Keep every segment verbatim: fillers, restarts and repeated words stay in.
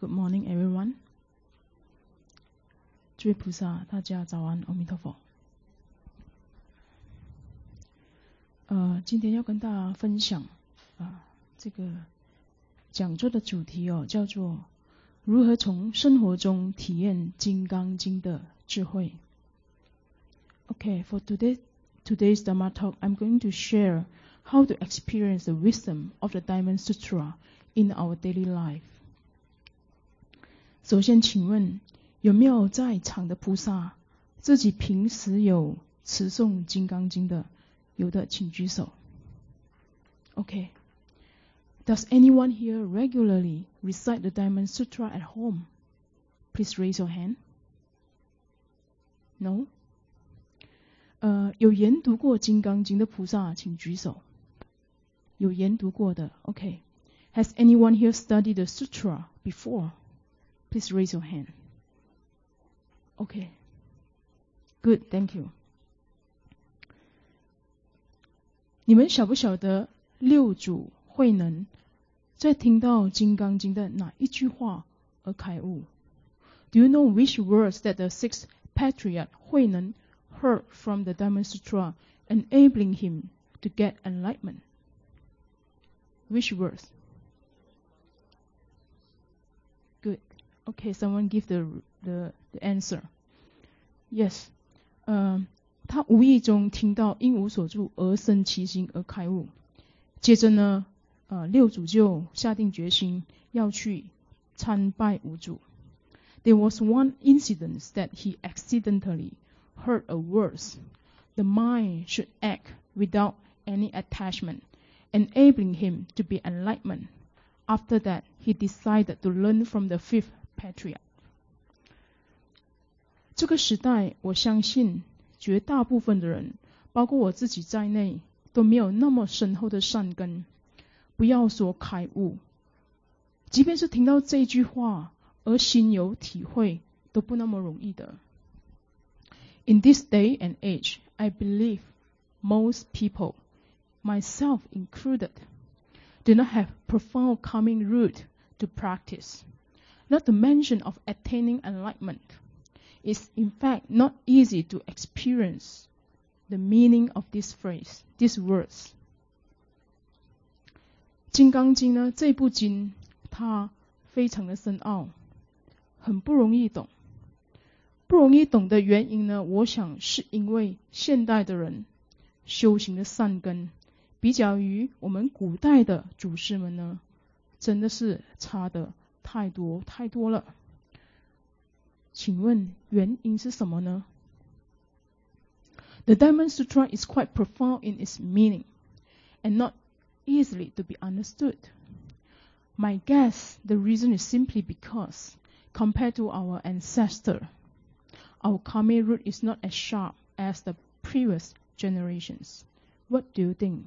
Good morning, everyone. 诸位菩萨，大家早安，阿弥陀佛。呃，今天要跟大家分享啊，这个讲座的主题哦，叫做如何从生活中体验《金刚经》的智慧。Okay, for today today's Dhamma talk, I'm going to share how to experience the wisdom of the Diamond Sutra in our daily life. 首先，请问有没有在场的菩萨自己平时有持诵《金刚经》的？有的，请举手。Okay. Does anyone here regularly recite the Diamond Sutra at home? Please raise your hand. No? 呃，有研读过《金刚经》的菩萨，请举手。有研读过的 ，OK. Has anyone here studied the sutra before? Please raise your hand. Okay. Good, thank you. 你们晓不晓得六祖慧能在听到《金刚经》的哪一句话而开悟？ Do you know which words that the sixth patriarch 慧能 heard from the Diamond Sutra, enabling him to get enlightenment? Which words? Good. Okay, someone give the the, the answer. Yes. 呃，他无意中听到因无所住而生其心而开悟。接着呢，呃，六祖就下定决心要去参拜五祖。There was one incident that he accidentally heard a words. The mind should act without any attachment, enabling him to be enlightened. After that, he decided to learn from the fifth patriarch. 这个时代，我相信绝大部分的人，包括我自己在内，都没有那么深厚的善根。不要说开悟，即便是听到这句话而心有体会，都不那么容易的。In this day and age, I believe most people, myself included, do not have profound calming root to practice, not to mention of attaining enlightenment. It's in fact not easy to experience the meaning of this phrase, these words. 金刚经呢，这部经它非常的深奥，很不容易懂。不容易懂的原因呢，我想是因为现代的人修行的善根，比较于我们古代的祖师们呢，真的是差的太多太多了。请问原因是什么呢？ The Diamond Sutra is quite profound in its meaning and not easily to be understood. My guess, the reason is simply because, compared to our ancestor, our karmic root is not as sharp as the previous generations. What do you think?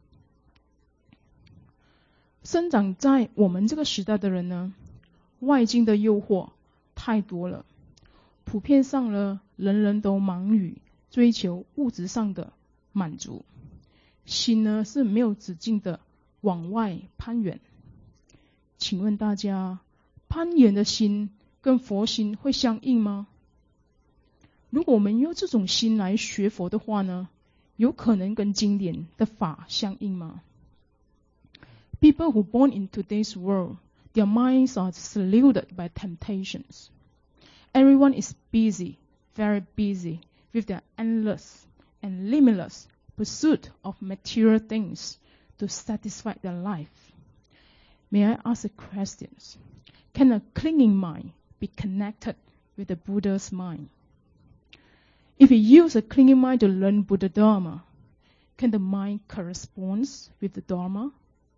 生长在我们这个时代的人呢，外境的诱惑太多了，普遍上呢，人人都忙于追求物质上的满足，心呢是没有止境的往外攀缘。请问大家，攀缘的心跟佛心会相应吗？如果我们用这种心来学佛的话呢，有可能跟经典的法相应吗？ People who born in today's world, their minds are saluted by temptations. Everyone is busy, very busy, with their endless and limitless pursuit of material things to satisfy their life. May I ask a question? Can a clinging mind be connected with the Buddha's mind? If we use a clinging mind to learn Buddha Dharma, can the mind correspond with the Dharma?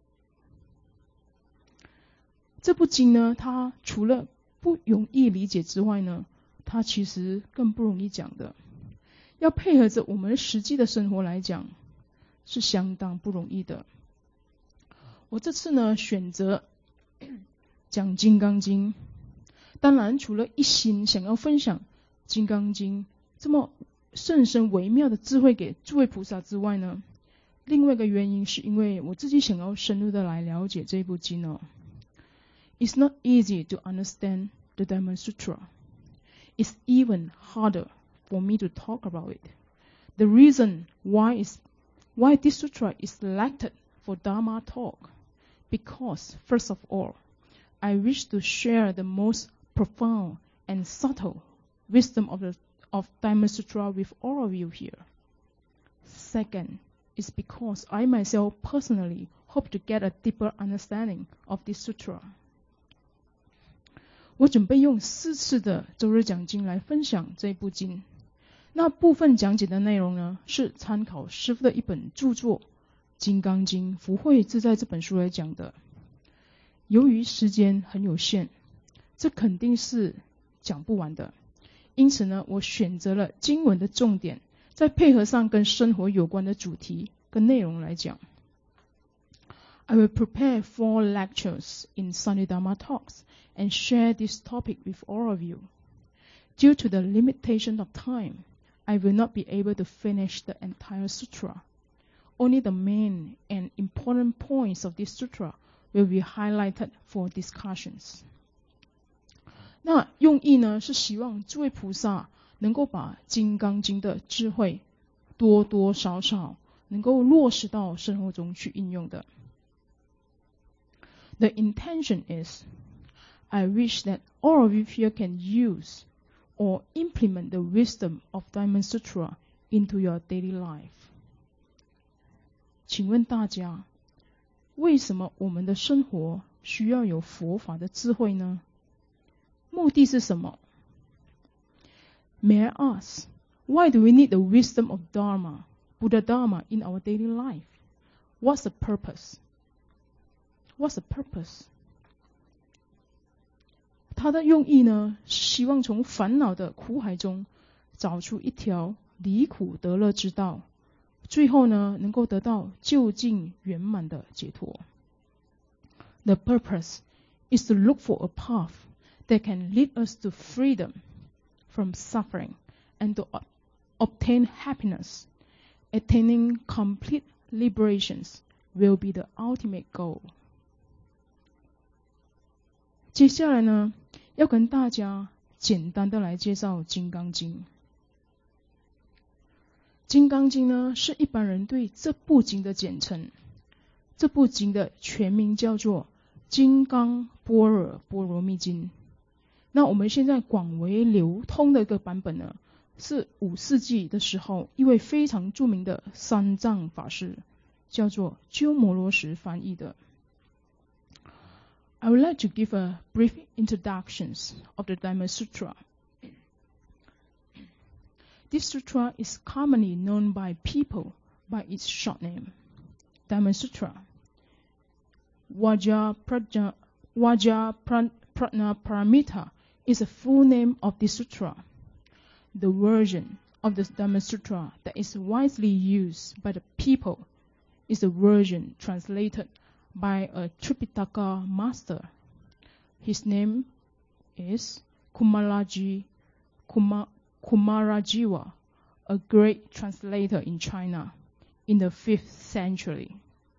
这部经呢，它除了不容易理解之外呢，它其实更不容易讲的。要配合着我们实际的生活来讲，是相当不容易的。我这次呢，选择讲《金刚经》，当然除了一心想要分享《金刚经》这么甚深微妙的智慧给诸位菩萨之外呢，另外一个原因是因为我自己想要深入的来了解这部经哦。 It's not easy to understand the Diamond Sutra. It's even harder for me to talk about it. The reason why is why this sutra is selected for Dharma talk, because first of all, I wish to share the most profound and subtle wisdom of the of Diamond Sutra with all of you here. Second, is because I myself personally hope to get a deeper understanding of this sutra. 我准备用四次的周日讲经来分享这部经。那部分讲解的内容呢，是参考师父的一本著作《金刚经·福慧自在》这本书来讲的。由于时间很有限，这肯定是讲不完的。因此呢，我选择了经文的重点，再配合上跟生活有关的主题跟内容来讲。I will prepare four lectures in Sunday Dharma talks and share this topic with all of you. Due to the limitation of time, I will not be able to finish the entire sutra. Only the main and important points of this sutra will be highlighted for discussions. 那用意呢，是希望诸位菩萨能够把《金刚经》的智慧多多少少能够落实到生活中去应用的。The intention is, I wish that all of you here can use or implement the wisdom of Diamond Sutra into your daily life. 请问大家，为什么我们的生活需要有佛法的智慧呢？目的是什么？ May I ask, why do we need the wisdom of Dharma, Buddha Dharma in our daily life? What's the purpose? What's the purpose? 它的用意呢，是希望从烦恼的苦海中找出一条离苦得乐之道，最后呢，能够得到究竟圆满的解脱。The purpose is to look for a path that can lead us to freedom from suffering and to obtain happiness. Attaining complete liberations will be the ultimate goal. 接下来呢，要跟大家简单的来介绍《金刚经》。《金刚经》呢，是一般人对这部经的简称。这部经的全名叫做《金刚般若波罗蜜经》。那我们现在广为流通的一个版本呢，是五世纪的时候一位非常著名的三藏法师，叫做鸠摩罗什翻译的。I would like to give a brief introduction of the Diamond Sutra. This sutra is commonly known by people by its short name, Diamond Sutra. Vajraparamita is the full name of this sutra. The version of the Diamond Sutra that is widely used by the people is the version translated by a Tripitaka master. His name is Kumaraji, Kumar, Kumarajiva, a great translator in China in the fifth century.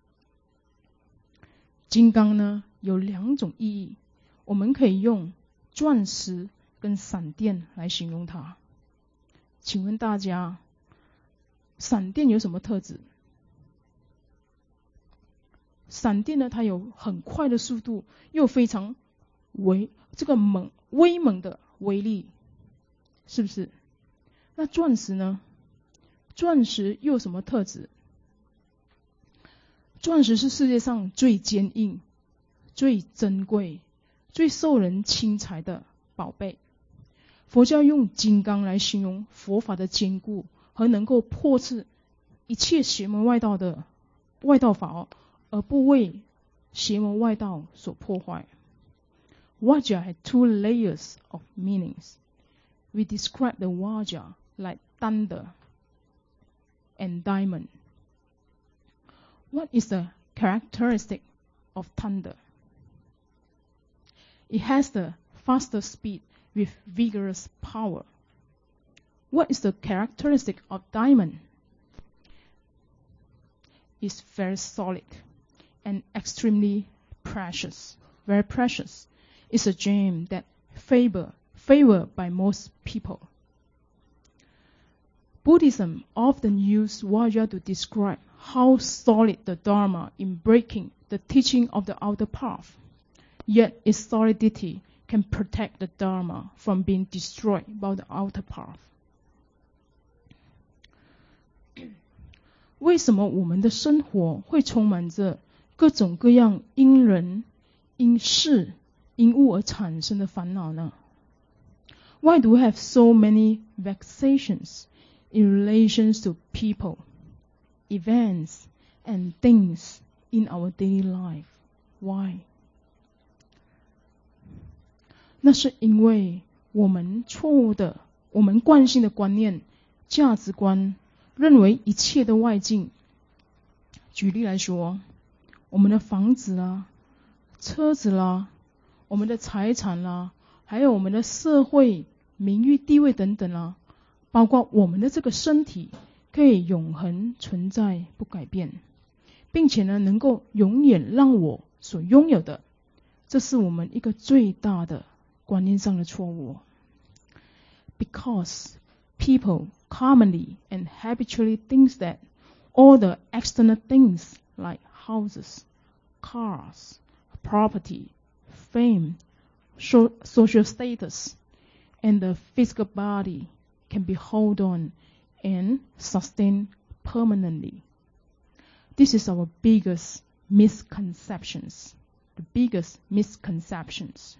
金刚呢，有两种意义，我们可以用钻石跟闪电来形容它。请问大家，闪电有什么特质？闪电呢，它有很快的速度，又非常微这个猛威猛的威力，是不是？那钻石呢？钻石又有什么特质？钻石是世界上最坚硬、最珍贵、最受人钦采的宝贝。佛教用金刚来形容佛法的坚固和能够破斥一切邪门外道的外道法哦，而不为邪门外道所破坏。Vajra had two layers of meanings. We describe the Vajra like thunder and diamond. What is the characteristic of thunder? It has the faster speed with vigorous power. What is the characteristic of diamond? It's very solid and extremely precious, very precious. is a gem that favor, favored by most people. Buddhism often uses Vajra to describe how solid the Dharma in breaking the teaching of the outer path. Yet its solidity can protect the Dharma from being destroyed by the outer path. 为什么我们的生活会充满着各种各样因人、因事、因物而产生的烦恼呢？ Why do we have so many vexations in relation to people, events, and things in our daily life? Why? 那是因为我们错误的、我们惯性的观念、价值观，认为一切的外境。举例来说，我们的房子啦、车子啦、我们的财产啦，还有我们的社会、名誉、地位等等啦，包括我们的这个身体，可以永恒存在不改变，并且呢，能够永远让我所拥有的，这是我们一个最大的观念上的错误。Because people commonly and habitually think that all the external things like houses, cars, property, fame, so, social status, and the physical body can be held on and sustained permanently. This is our biggest misconceptions, the biggest misconceptions.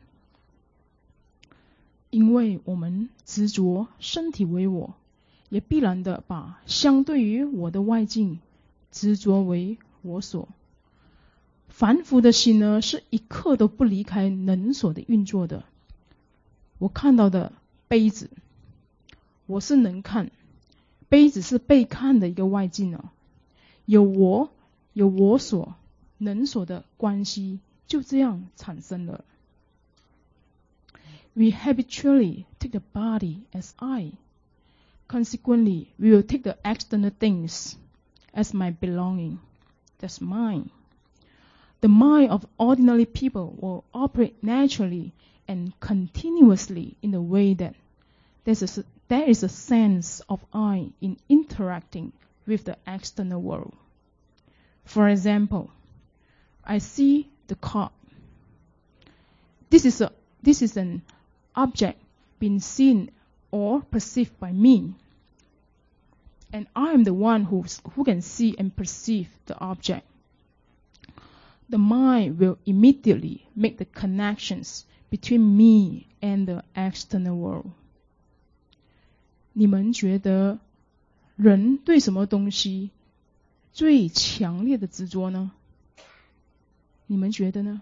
因为我们执着身体为我，也必然的把相对于我的外境执着为我所。凡夫的心呢，是一刻都不离开能所的运作的。我看到的杯子，我是能看，杯子是被看的一个外境哦。有我，有我所，能所的关系就这样产生了。We habitually take the body as I. Consequently, we will take the external things as my belonging. That's mine. The mind of ordinary people will operate naturally and continuously in the way that there's a, there is a sense of I in interacting with the external world. For example, I see the car. This is a this is an object being seen or perceived by me, and I am the one who who can see and perceive the object. The mind will immediately make the connections between me and the external world. 你们觉得人对什么东西最强烈的执着呢？你们觉得呢？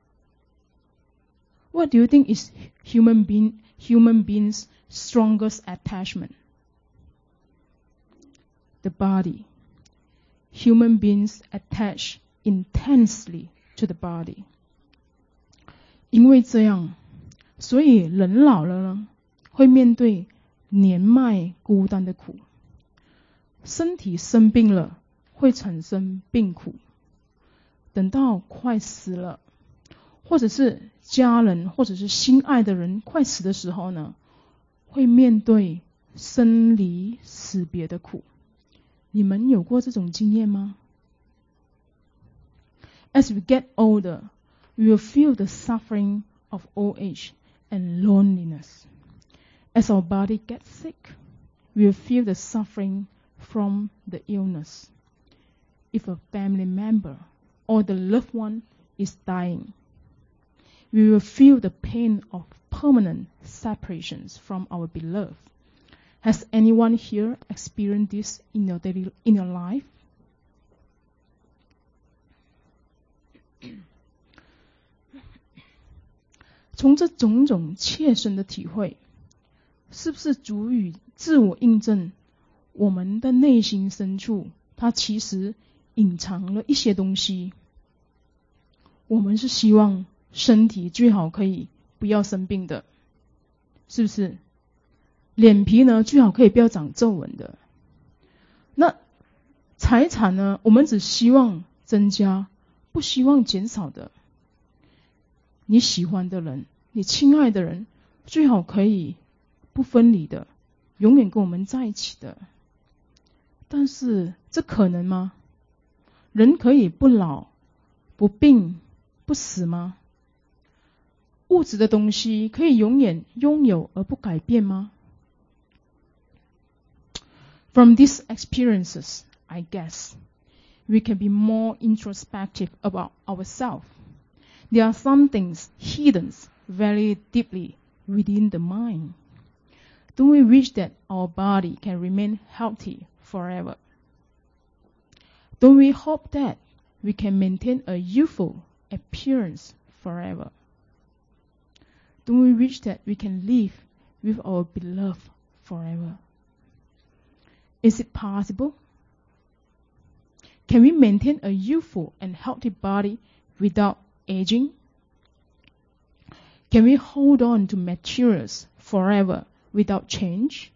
What do you think is human being human beings' strongest attachment? The body. Human beings attach intensely to the body. 因为这样，所以人老了呢，会面对年迈孤单的苦。身体生病了，会产生病苦。等到快死了，或者是家人或者是心爱的人快死的时候呢，会面对生离死别的苦。你们有过这种经验吗？ As we get older, we will feel the suffering of old age and loneliness. As our body gets sick, we will feel the suffering from the illness. If a family member or the loved one is dying, we will feel the pain of permanent separations from our beloved. Has anyone here experienced this in your daily, in your life? 从这种种切身的体会，是不是足以自我印证我们的内心深处，它其实隐藏了一些东西？我们是希望身体最好可以不要生病的，是不是？脸皮呢，最好可以不要长皱纹的。那财产呢，我们只希望增加，不希望减少的。你喜欢的人， 你亲爱的人最好可以不分离的，永远跟我们在一起的。但是这可能吗？人可以不老、不病、不死吗？物质的东西可以永远拥有而不改变吗？ From these experiences, I guess, we can be more introspective about ourselves. There are some things hidden very deeply within the mind. Don't we wish that our body can remain healthy forever? Don't we hope that we can maintain a youthful appearance forever? Don't we wish that we can live with our beloved forever? Is it possible? Can we maintain a youthful and healthy body without aging? Can we hold on to materials forever without change?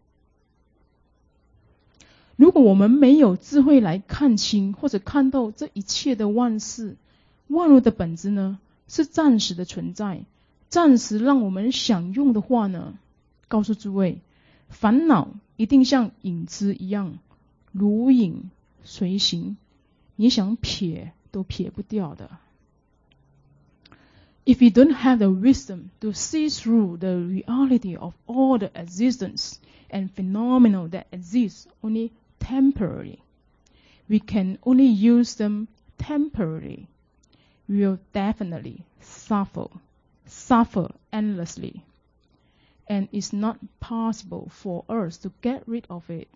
如果我们没有智慧来看清或者看到这一切的万事，万物的本质呢，是暂时的存在，暂时让我们享用的话呢，告诉诸位，烦恼一定像影子一样，如影随形，你想撇都撇不掉的。If we don't have the wisdom to see through the reality of all the existence and phenomena that exist only temporarily, we can only use them temporarily. We will definitely suffer, suffer endlessly, and it's not possible for us to get rid of it.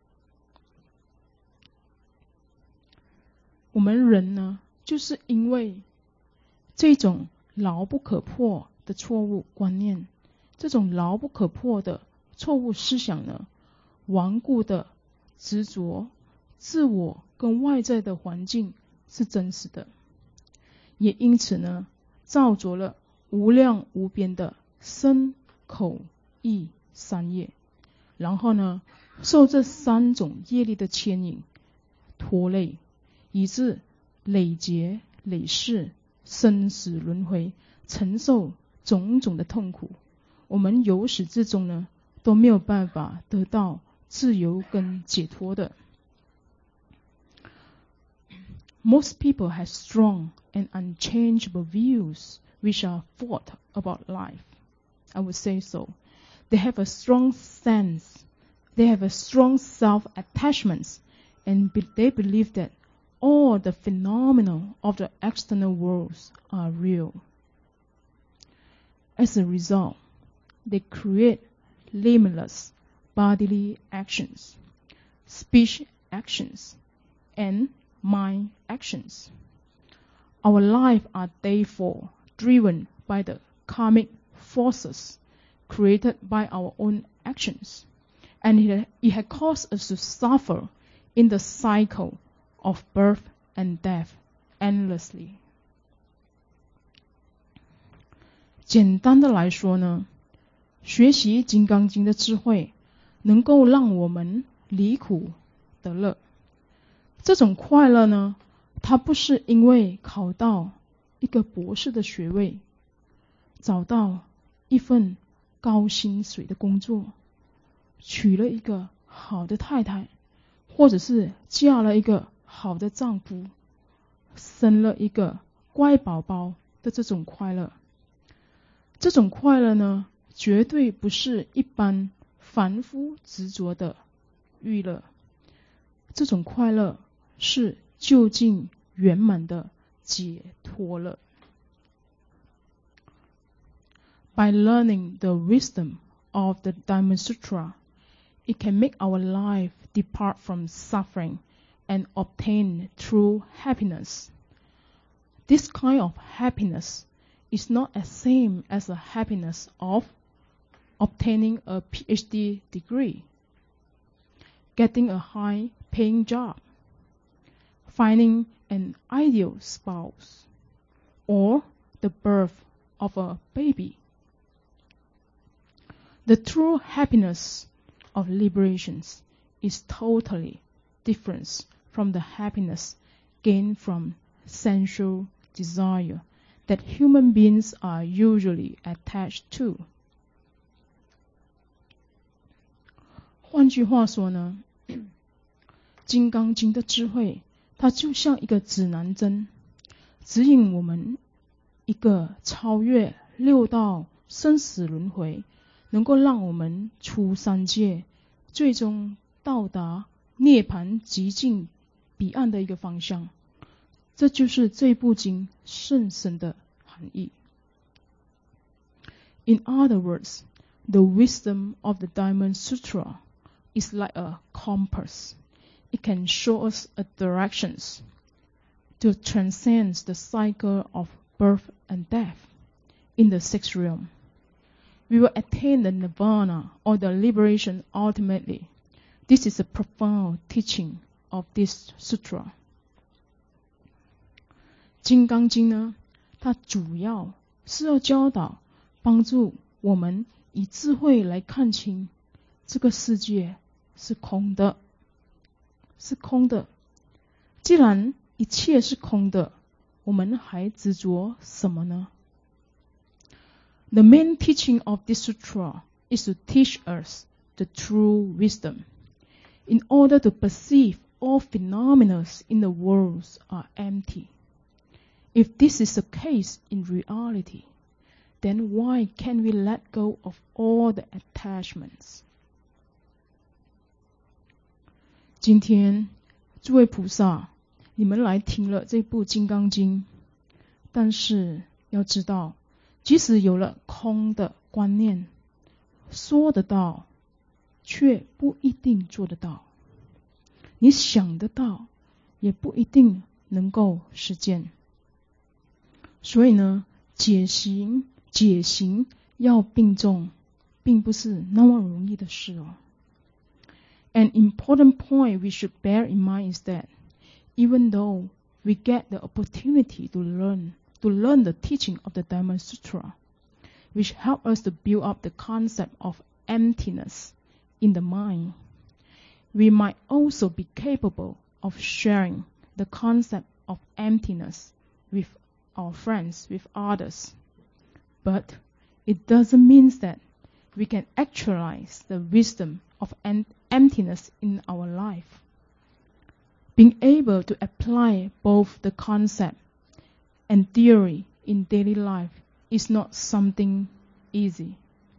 我们人呢，就是因为这种牢不可破的错误观念，这种牢不可破的错误思想呢，顽固的执着自我跟外在的环境是真实的，也因此呢，造作了无量无边的身口意三业，然后呢，受这三种业力的牵引拖累，以致累劫累世生死轮回，承受种种的痛苦，我们由始至终呢都没有办法得到自由跟解脱的。Most people have strong and unchangeable views which are thought about life. I would say so. They have a strong sense, they have a strong self-attachment, and be- they believe that all the phenomena of the external worlds are real. As a result, they create limitless bodily actions, speech actions, and mind actions. Our lives are therefore driven by the karmic forces created by our own actions, and it, it has caused us to suffer in the cycle of birth and death endlessly. 简单的来说呢，学习《金刚经》的智慧，能够让我们离苦得乐。这种快乐呢，它不是因为考到一个博士的学位，找到一份高薪水的工作，娶了一个好的太太，或者是嫁了一个好的丈夫，生了一个乖宝宝的这种快乐。这种快乐呢，绝对不是一般凡夫执着的娱乐，这种快乐是究竟圆满的解脱乐。By learning the wisdom of the Dharma Sutra, it can make our life depart from suffering and obtain true happiness. This kind of happiness is not the same as the happiness of obtaining a P H D degree, getting a high-paying job, finding an ideal spouse, or the birth of a baby. The true happiness of liberation is totally different from the happiness gained from sensual desire that human beings are usually attached to. 换句话说呢，金刚经的智慧，它就像一个指南针，指引我们一个超越六道生死轮回，能够让我们出三界，最终到达涅槃极境彼岸的一个方向。这就是这部经甚深的含义。In other words, the wisdom of the Diamond Sutra is like a compass. It can show us a directions to transcend the cycle of birth and death in the sixth realm. We will attain the nirvana or the liberation ultimately. This is a profound teaching of this sutra. 金刚经呢，它主要是要教导帮助我们以智慧来看清这个世界是空的，是空的。既然一切是空的，我们还执着什么呢？ The main teaching of this sutra is to teach us the true wisdom. In order to perceive all phenomena in the world are empty. If this is the case in reality, then why can't we let go of all the attachments? 今天，诸位菩萨，你们来听了这部《金刚经》，但是要知道，即使有了空的观念，说得到，却不一定做得到。你想得到，也不一定能够实践。所以呢，解行解行要并重，并不是那么容易的事哦。An important point we should bear in mind is that even though we get the opportunity to learn to learn the teaching of the Diamond Sutra, which help us to build up the concept of emptiness in the mind, we might also be capable of sharing the concept of emptiness with our friends, with others. But it doesn't mean that we can actualize the wisdom of emptiness in our life. Being able to apply both the concept and theory in daily life is not something easy.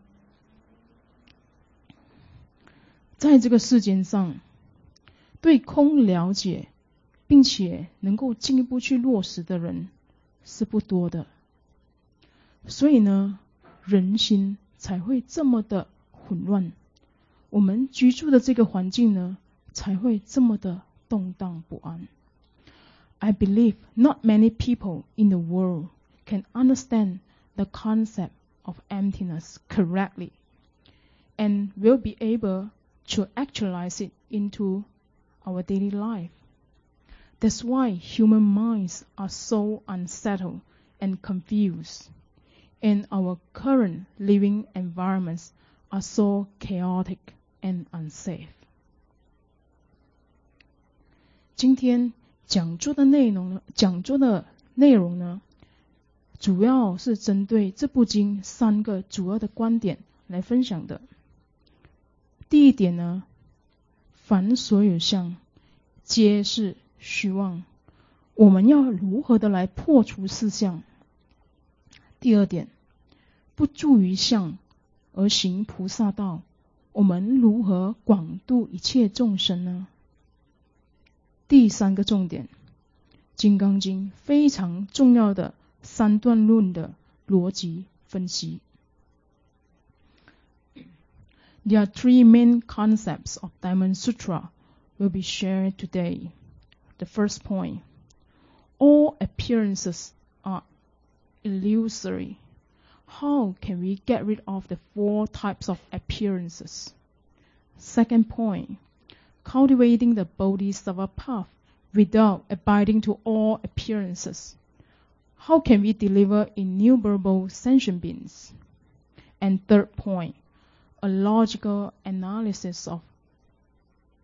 在这个世间上，对空了解，并且能够进一步去落实的人是不多的，所以呢，人心才会这么的混乱，我们居住的这个环境呢，才会这么的动荡不安。I believe not many people in the world can understand the concept of emptiness correctly and will be able to actualize it into our daily life. That's why human minds are so unsettled and confused, and our current living environments are so chaotic and unsafe. 今天讲座的内容呢，讲座的内容呢，主要是针对这部经三个主要的观点来分享的。第一点呢，凡所有相，皆是虚妄，我们要如何的来破除四相？第二点，不住于相而行菩萨道，我们如何广度一切众生呢？第三个重点，《金刚经》非常重要的三段论的逻辑分析。There are three main concepts of Diamond Sutra will be shared today. The first point, all appearances are illusory. How can we get rid of the four types of appearances? Second point, cultivating the Bodhisattva path without abiding to all appearances. How can we deliver innumerable sentient beings? And third point, a logical analysis of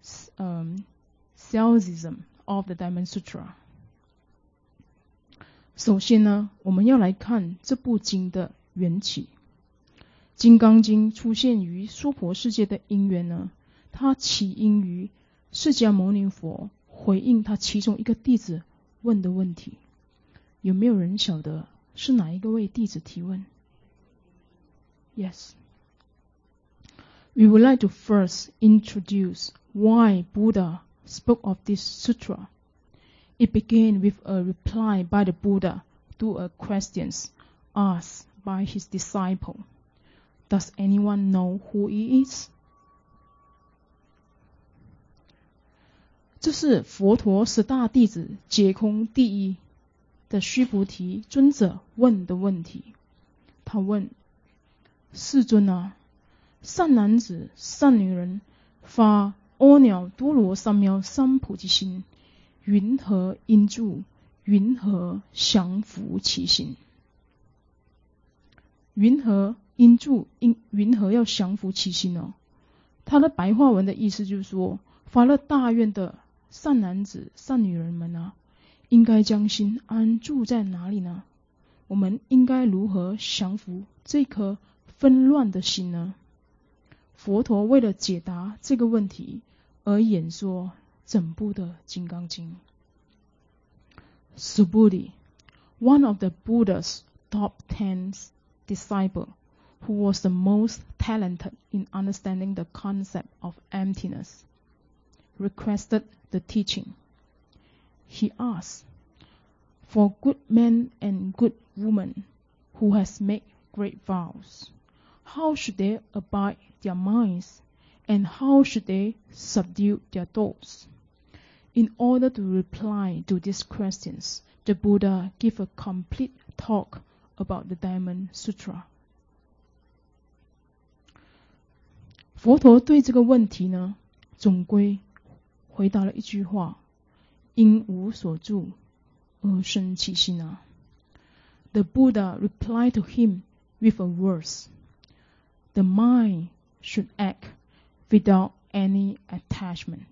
um, Salesism of the Diamond Sutra. 首先呢，我们要来看这部经的缘起。金刚经出现于娑婆世界的因缘呢，它起因于释迦牟尼佛回应他其中一个弟子问的问题。有没有人晓得是哪一个位弟子提问？ Yes. We would like to first introduce why Buddha spoke of this sutra. It began with a reply by the Buddha to a question asked by his disciple. Does anyone know who he is? 这是佛陀十大弟子解空第一的须菩提尊者问的问题。他问：世尊啊，善男子、善女人发阿耨多罗三藐三菩提心，云何应住？云何降伏其心？云何应住？云何要降伏其心呢？他的白话文的意思就是说，发了大愿的善男子、善女人们啊，应该将心安住在哪里呢？我们应该如何降服这颗纷乱的心呢？佛陀为了解答这个问题而演说整部的《金刚经》。Subhuti, one of the Buddha's top ten disciples, who was the most talented in understanding the concept of emptiness, requested the teaching. He asked, for good men and good women who has made great vows, how should they abide their minds, and how should they subdue their thoughts? In order to reply to these questions, the Buddha gave a complete talk about the Diamond Sutra. 佛陀对这个问题呢，总归回答了一句话：因无所住而生其心啊。The Buddha replied to him with a verse: The mind should act without any attachment.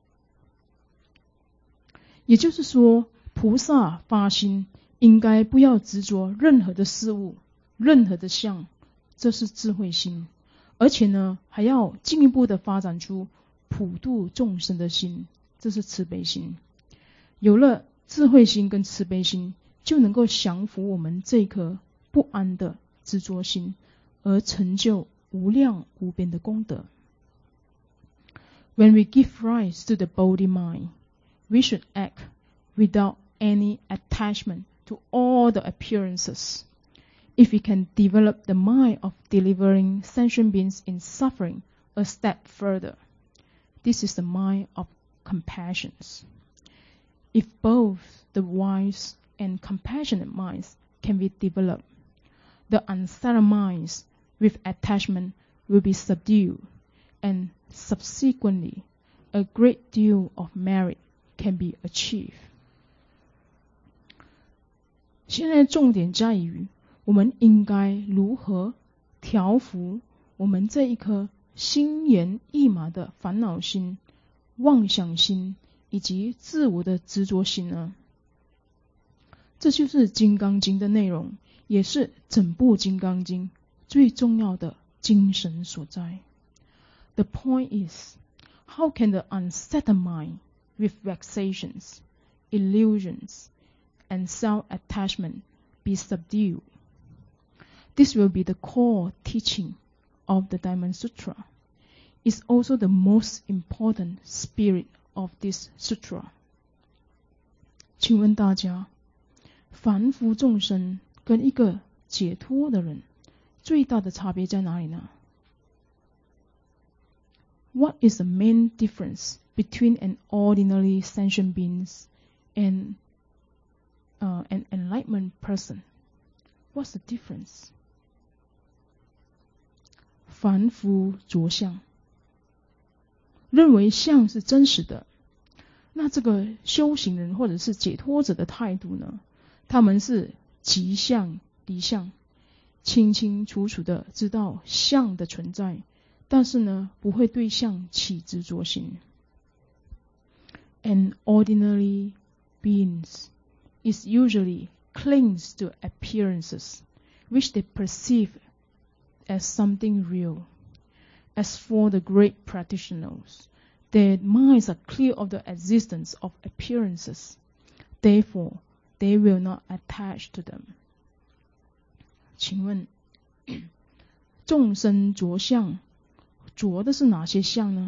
也就是说，菩萨发心应该不要执着任何的事物、任何的相，这是智慧心。而且呢，还要进一步的发展出普度众生的心，这是慈悲心。有了智慧心跟慈悲心，就能够降服我们这颗不安的执着心，而成就无量无边的功德。When we give rise to the Bodhi mind, we should act without any attachment to all the appearances. If we can develop the mind of delivering sentient beings in suffering a step further, this is the mind of compassion. If both the wise and compassionate minds can be developed, the unsettled minds with attachment will be subdued, and subsequently, a great deal of merit can be achieved. 现在重点在于，我们应该如何调伏我们这一颗心猿意马的烦恼心、妄想心以及自我的执着心呢？这就是《金刚经》的内容，也是整部《金刚经》最重要的精神所在。The point is, how can the unsettled mind with vexations, illusions, and self-attachment be subdued? This will be the core teaching of the Diamond Sutra. It's also the most important spirit of this sutra. 请问大家，凡夫众生跟一个解脱的人最大的差别在哪里呢？ What is the main difference between an ordinary sentient being and uh, an enlightened person? What's the difference? 凡夫着相，认为相是真实的。那这个修行人或者是解脱者的态度呢？他们是即相离相，清清楚楚的知道相的存在，但是呢，不会对相起执着心。An ordinary being is usually clings to appearances, which they perceive as something real. As for the great practitioners, their minds are clear of the existence of appearances. Therefore, they will not attach to them. 请问，众生着相，着的是哪些相呢？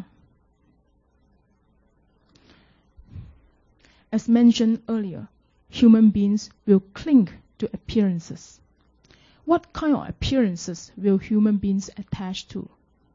As mentioned earlier, human beings will cling to appearances. What kind of appearances will human beings attach to?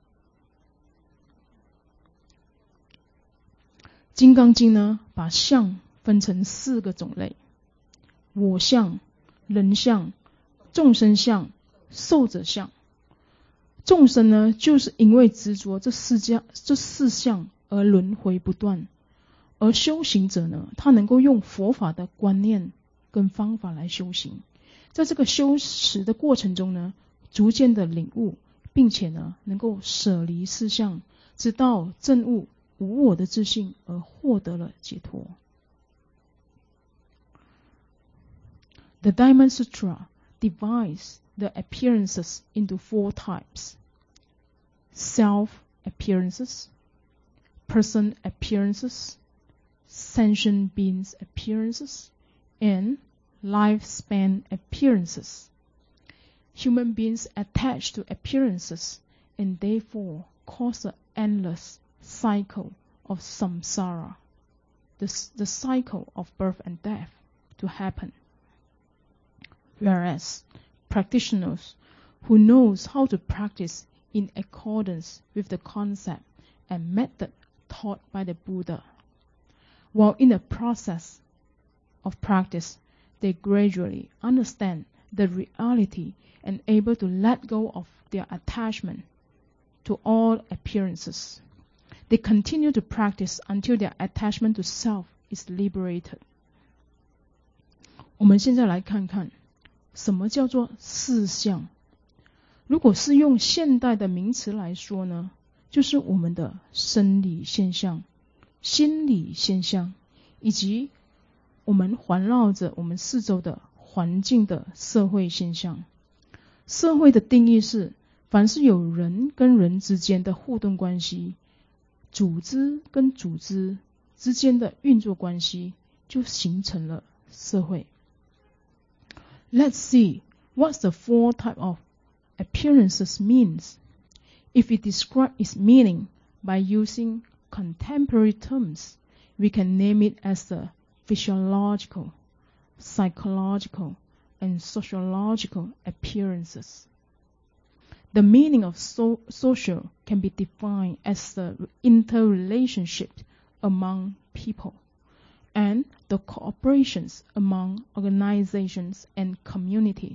金刚经呢，把相分成四个种类：我相、人相、众生相、寿者相。众生呢，就是因为执着这四相、这四相而轮回不断；而修行者呢，他能够用佛法的观念跟方法来修行，在这个修持的过程中呢，逐渐的领悟，并且呢，能够舍离四相，直到证悟无我的自信，而获得了解脱。The Diamond Sutra divides the appearances into four types: self-appearances, person appearances, sentient beings appearances, and lifespan appearances. Human beings attach to appearances and therefore cause an endless cycle of samsara, the, the cycle of birth and death, to happen. Whereas practitioners who knows how to practice in accordance with the concept and method taught by the Buddha, while in the process of practice, they gradually understand the reality and able to let go of their attachment to all appearances. They continue to practice until their attachment to self is liberated. 我们现在来看看什么叫做四相。如果是用现代的名词来说呢，就是我们的生理现象、心理现象，以及我们环绕着我们四周的环境的社会现象。社会的定义是，凡是有人跟人之间的互动关系，组织跟组织之间的运作关系，就形成了社会。Let's see what the four type of appearances means. If we describe its meaning by using contemporary terms, we can name it as the physiological, psychological, and sociological appearances. The meaning of so- social can be defined as the interrelationship among people and the cooperations among organizations and community.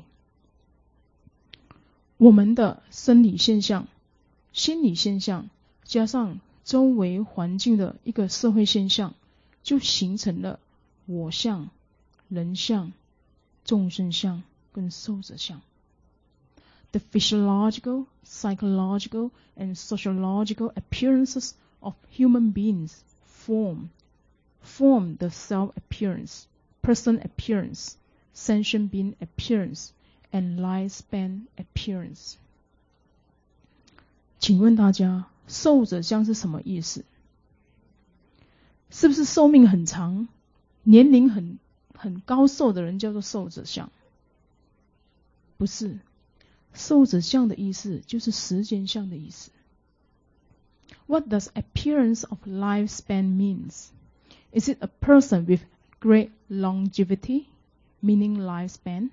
我们的生理现象、心理现象，加上周围环境的一个社会现象，就形成了我相、人相、众生相跟寿者相。The physiological, psychological, and sociological appearances of human beings form form the self-appearance, person appearance, sentient being appearance, and lifespan appearance. 请问大家，寿者相是什么意思？是不是寿命很长、年龄很很高寿的人叫做寿者相？不是，寿者相的意思就是时间相的意思。What does appearance of lifespan means? Is it a person with great longevity, meaning lifespan?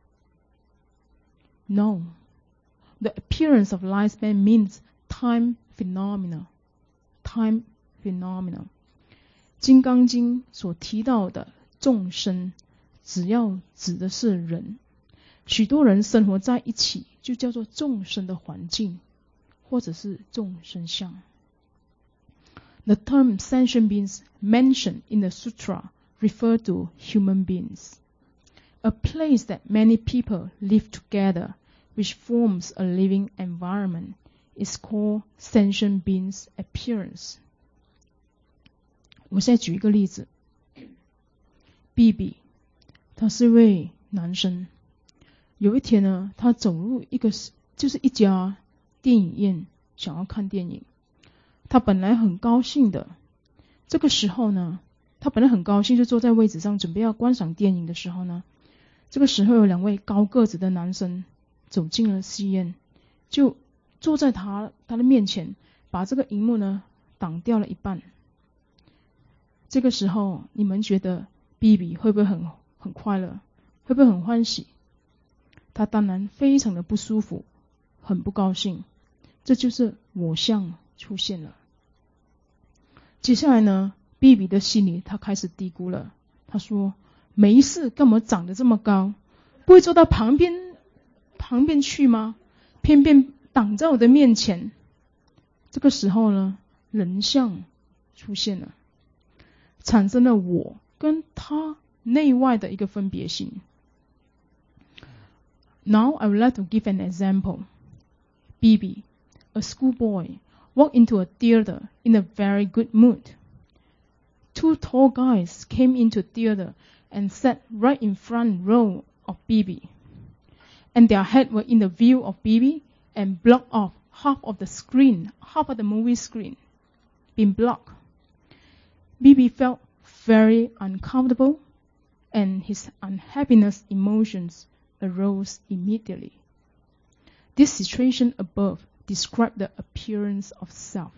No. The appearance of lifespan means time phenomena. Time phenomena. 金刚经所提到的众生，只要指的是人，许多人生活在一起，就叫做众生的环境，或者是众生相。The term sentient beings mentioned in the sutra refer to human beings. A place that many people live together, which forms a living environment, is called sentient beings appearance. 我现在举一个例子 ，B B， 她是位男生。有一天呢，他走入一个就是一家电影院，想要看电影。他本来很高兴的，这个时候呢，他本来很高兴，就坐在位置上准备要观赏电影的时候呢，这个时候有两位高个子的男生走进了戏院，就坐在他他的面前，把这个荧幕呢挡掉了一半。这个时候，你们觉得 B B 会不会很很快乐，会不会很欢喜？他当然非常的不舒服，很不高兴。这就是我相出现了。接下来呢 ，B B 的心里他开始嘀咕了。他说：“没事，干嘛长得这么高？不会坐到旁边旁边去吗？偏偏挡在我的面前。”这个时候呢，人相出现了，产生了我跟他内外的一个分别心。Now I would like to give an example. B B, a schoolboy, walked into a theater in a very good mood. Two tall guys came into the theater and sat right in front row of B B. And their heads were in the view of B B and blocked off half of the screen, half of the movie screen, being blocked. B B felt very uncomfortable, and his unhappiness emotions arose immediately. This situation above described the appearance of self.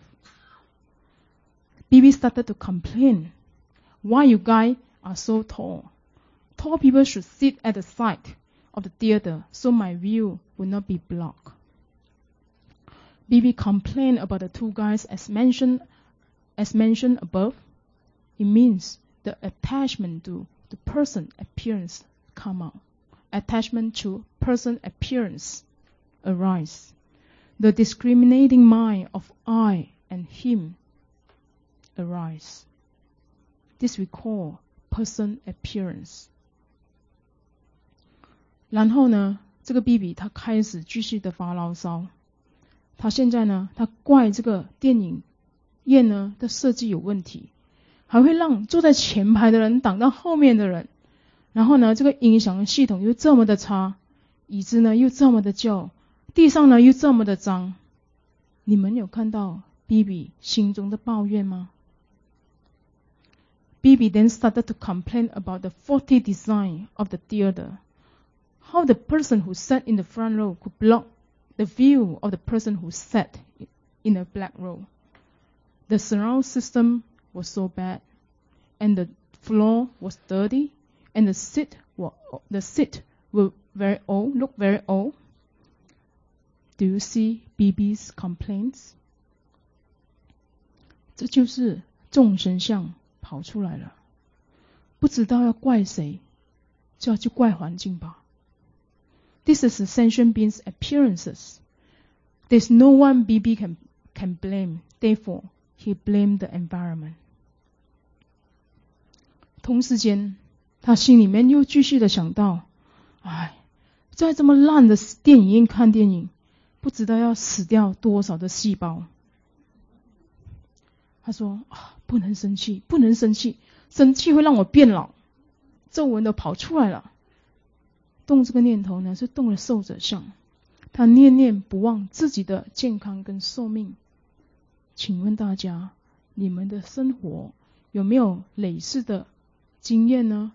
B B started to complain. Why you guys are so tall? Tall people should sit at the side of the theater so my view will not be blocked. B B complained about the two guys as mentioned, as mentioned above. It means the attachment to the person appearance come out. Attachment to person appearance arise. The discriminating mind of I and him arise. This we call person appearance. 然后呢，这个 B B 他开始继续的发牢骚。他现在呢，他怪这个电影院呢的设计有问题，还会让坐在前排的人挡到后面的人。然后呢，这个音响系统又这么的差，椅子呢又这么的旧，地上呢又这么的脏。你们有看到 B B 心中的抱怨吗？ B B then started to complain about the faulty design of the theater. How the person who sat in the front row could block the view of the person who sat in the back row. The surround system was so bad, and the floor was dirty, and the seat were the seat were very old, look very old. Do you see B B's complaints? 这就是众生相跑出来了，不知道要怪谁，就要去怪环境吧。This is the sentient being's appearances. There's no one B B can can blame. Therefore, he blamed the environment. 同时间，他心里面又继续的想到，哎，在这么烂的电影院看电影，不知道要死掉多少的细胞。他说啊，不能生气，不能生气，生气会让我变老，皱纹都跑出来了。动这个念头呢，是动了寿者相，他念念不忘自己的健康跟寿命。请问大家，你们的生活有没有类似的经验呢？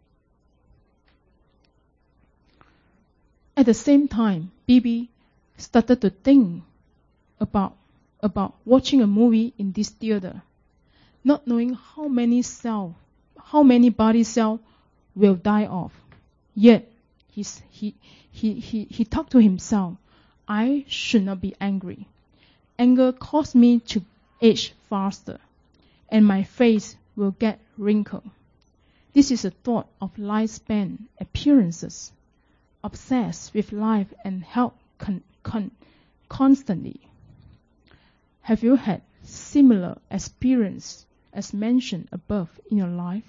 At the same time, B B started to think about about watching a movie in this theater, not knowing how many cell, how many body cells will die off. Yet he's, he he he he talked to himself, I should not be angry. Anger caused me to age faster, and my face will get wrinkled. This is a thought of lifespan appearances, obsessed with life and health con, con, constantly. Have you had similar experience as mentioned above in your life?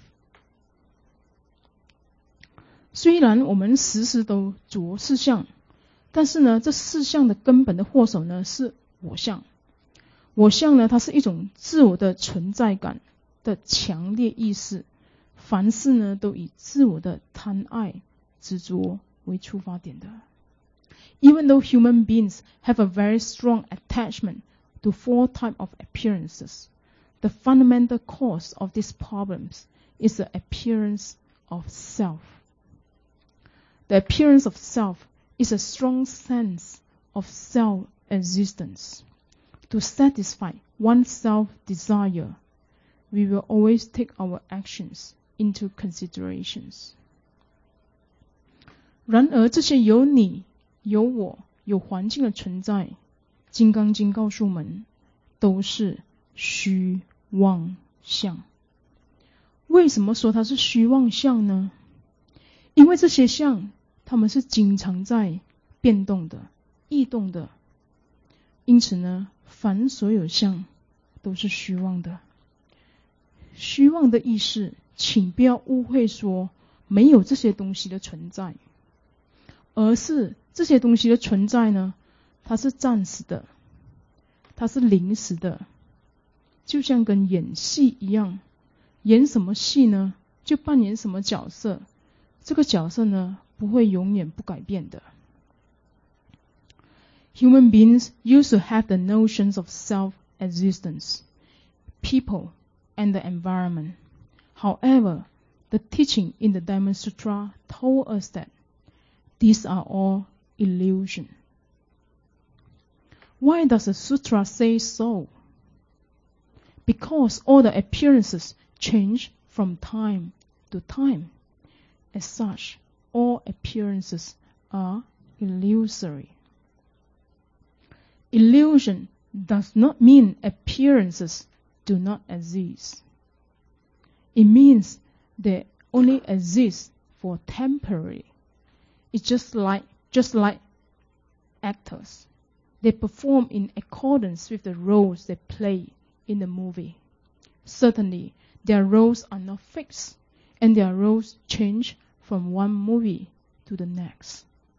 虽然我们时时都着四相，但是呢，这四相的根本的祸首呢是我相。我相呢，它是一种自我的存在感的强烈意识，凡事呢都以自我的贪爱、 执着为出发点的。Even though human beings have a very strong attachment to four types of appearances, the fundamental cause of these problems is the appearance of self. The appearance of self is a strong sense of self-existence. To satisfy one's self-desire, we will always take our actions into considerations. 然而这些有你、有我、有环境的存在，金刚经告诉我们，都是虚妄相。为什么说它是虚妄相呢？因为这些相，它们是经常在变动的、异动的，因此呢，凡所有相都是虚妄的。虚妄的意思，请不要误会说没有这些东西的存在，而是这些东西的存在呢，它是暂时的，它是临时的，就像跟演戏一样，演什么戏呢，就扮演什么角色，这个角色呢，不会永远不改变的。Human beings used to have the notions of self-existence, people, and the environment. However, the teaching in the Diamond Sutra told us that these are all illusion. Why does the sutra say so? Because all the appearances change from time to time. As such, all appearances are illusory. Illusion does not mean appearances do not exist. It means they only exist for temporary. It's just like, just like actors. They perform in accordance with the roles they play in the movie. Certainly, their roles are not fixed, and their roles change from one movie to the next.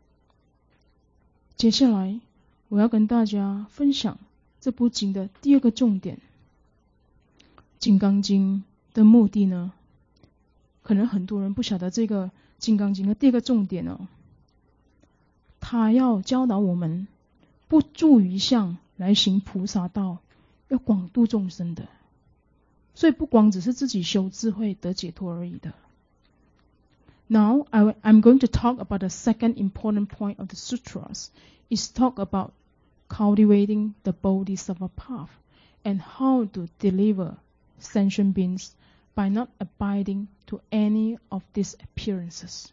接下来，我要跟大家分享这部经的第二个重点。金刚经的目的呢，可能很多人不晓得这个金刚经的第二个重点哦。它要教导我们不住于相来行菩萨道，要广度众生的。所以不光只是自己修智慧得解脱而已的。Now I, I'm going to talk about the second important point of the sutras. Is talk about cultivating the Bodhisattva path and how to deliver sentient beings by not abiding to any of these appearances.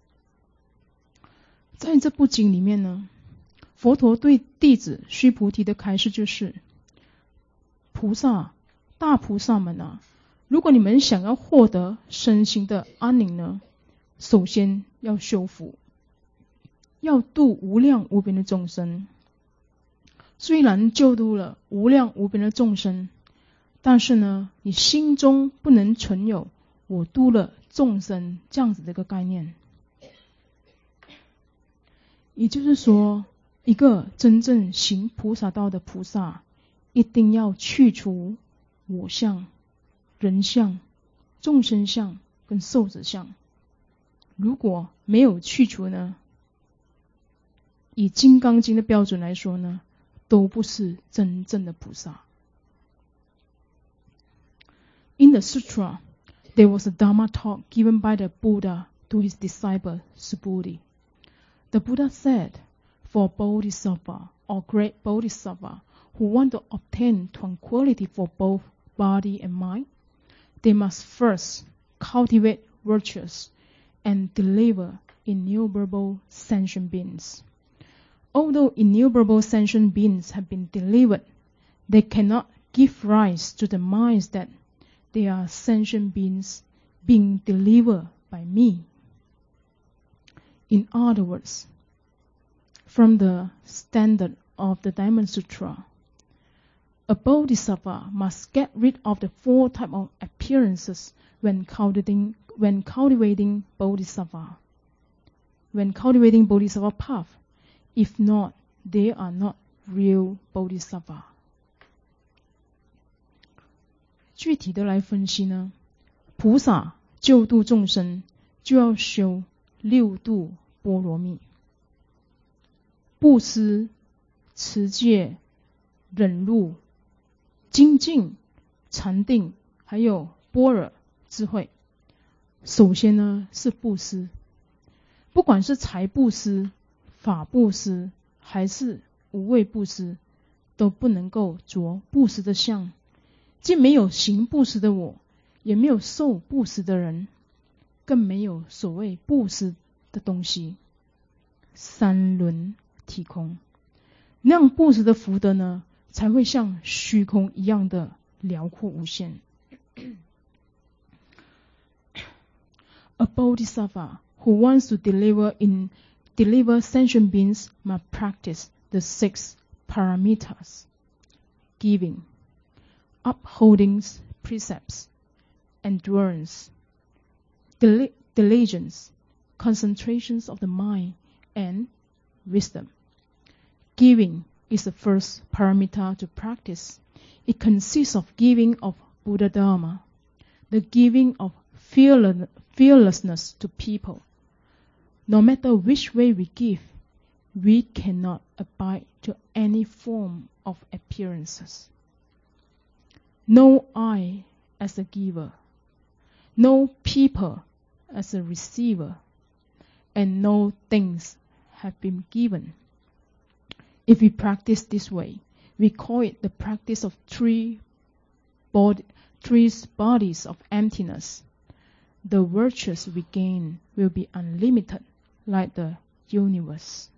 在这部经里面呢，佛陀对弟子须菩提的开示就是：菩萨、大菩萨们啊，如果你们想要获得身心的安宁呢，首先要修福，要度无量无边的众生。虽然救度了无量无边的众生，但是呢，你心中不能存有我度了众生这样子的一个概念。也就是说，一个真正行菩萨道的菩萨，一定要去除我相、人相、众生相跟寿者相。如果没有去除呢，以金刚经的标准来说呢，都不是真正的菩萨。In the sutra, there was a Dharma talk given by the Buddha to his disciple Subhuti. The Buddha said, for Bodhisattva or great Bodhisattva who want to obtain tranquility for both body and mind, they must first cultivate virtues and deliver innumerable sentient beings. Although innumerable sentient beings have been delivered, they cannot give rise to the minds that they are sentient beings being delivered by me. In other words, from the standard of the Diamond Sutra, a bodhisattva must get rid of the four types of appearances when cultivating, when cultivating bodhisattva. When cultivating bodhisattva path, if not, they are not real bodhisattva. 具体的来分析呢，菩萨救度众生就要修六度波罗蜜。布施、持戒、忍辱、精进、禅定，还有般若智慧。首先呢是布施，不管是财布施、法布施还是无畏布施，都不能够着布施的相，既没有行布施的我，也没有受布施的人，更没有所谓布施的东西。三轮体空，那样布施的福德呢，才会像虚空一样的辽阔无限。A bodhisattva who wants to deliver in deliver sentient beings must practice the six paramitas: giving, upholding precepts, endurance, dil- diligence, concentrations of the mind, and wisdom. Giving is the first paramita to practice. It consists of giving of Buddha Dharma, the giving of fearlessness to people. No matter which way we give, we cannot abide to any form of appearances. No I as a giver, no people as a receiver, and no things have been given. If we practice this way, we call it the practice of three, body, three bodies of emptiness. The virtues we gain will be unlimited, like the universe.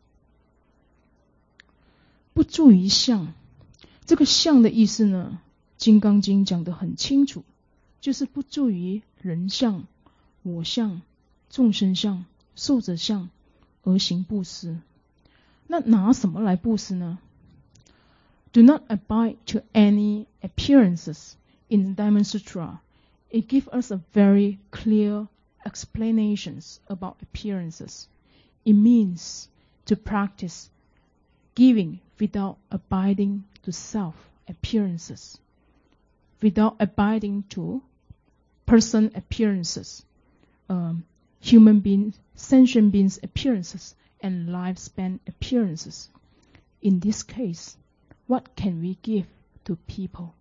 不住于相，这个相的意思呢，金刚经讲得很清楚，就是不住于人相、我相、众生相、寿者相而行布施。那拿什么来布施呢？ Do not abide to any appearances. In the Diamond Sutra, it gives us a very clear explanations about appearances. It means to practice giving without abiding to self appearances, without abiding to person appearances, um, human beings, sentient beings appearances, and lifespan appearances. In this case, what can we give to people?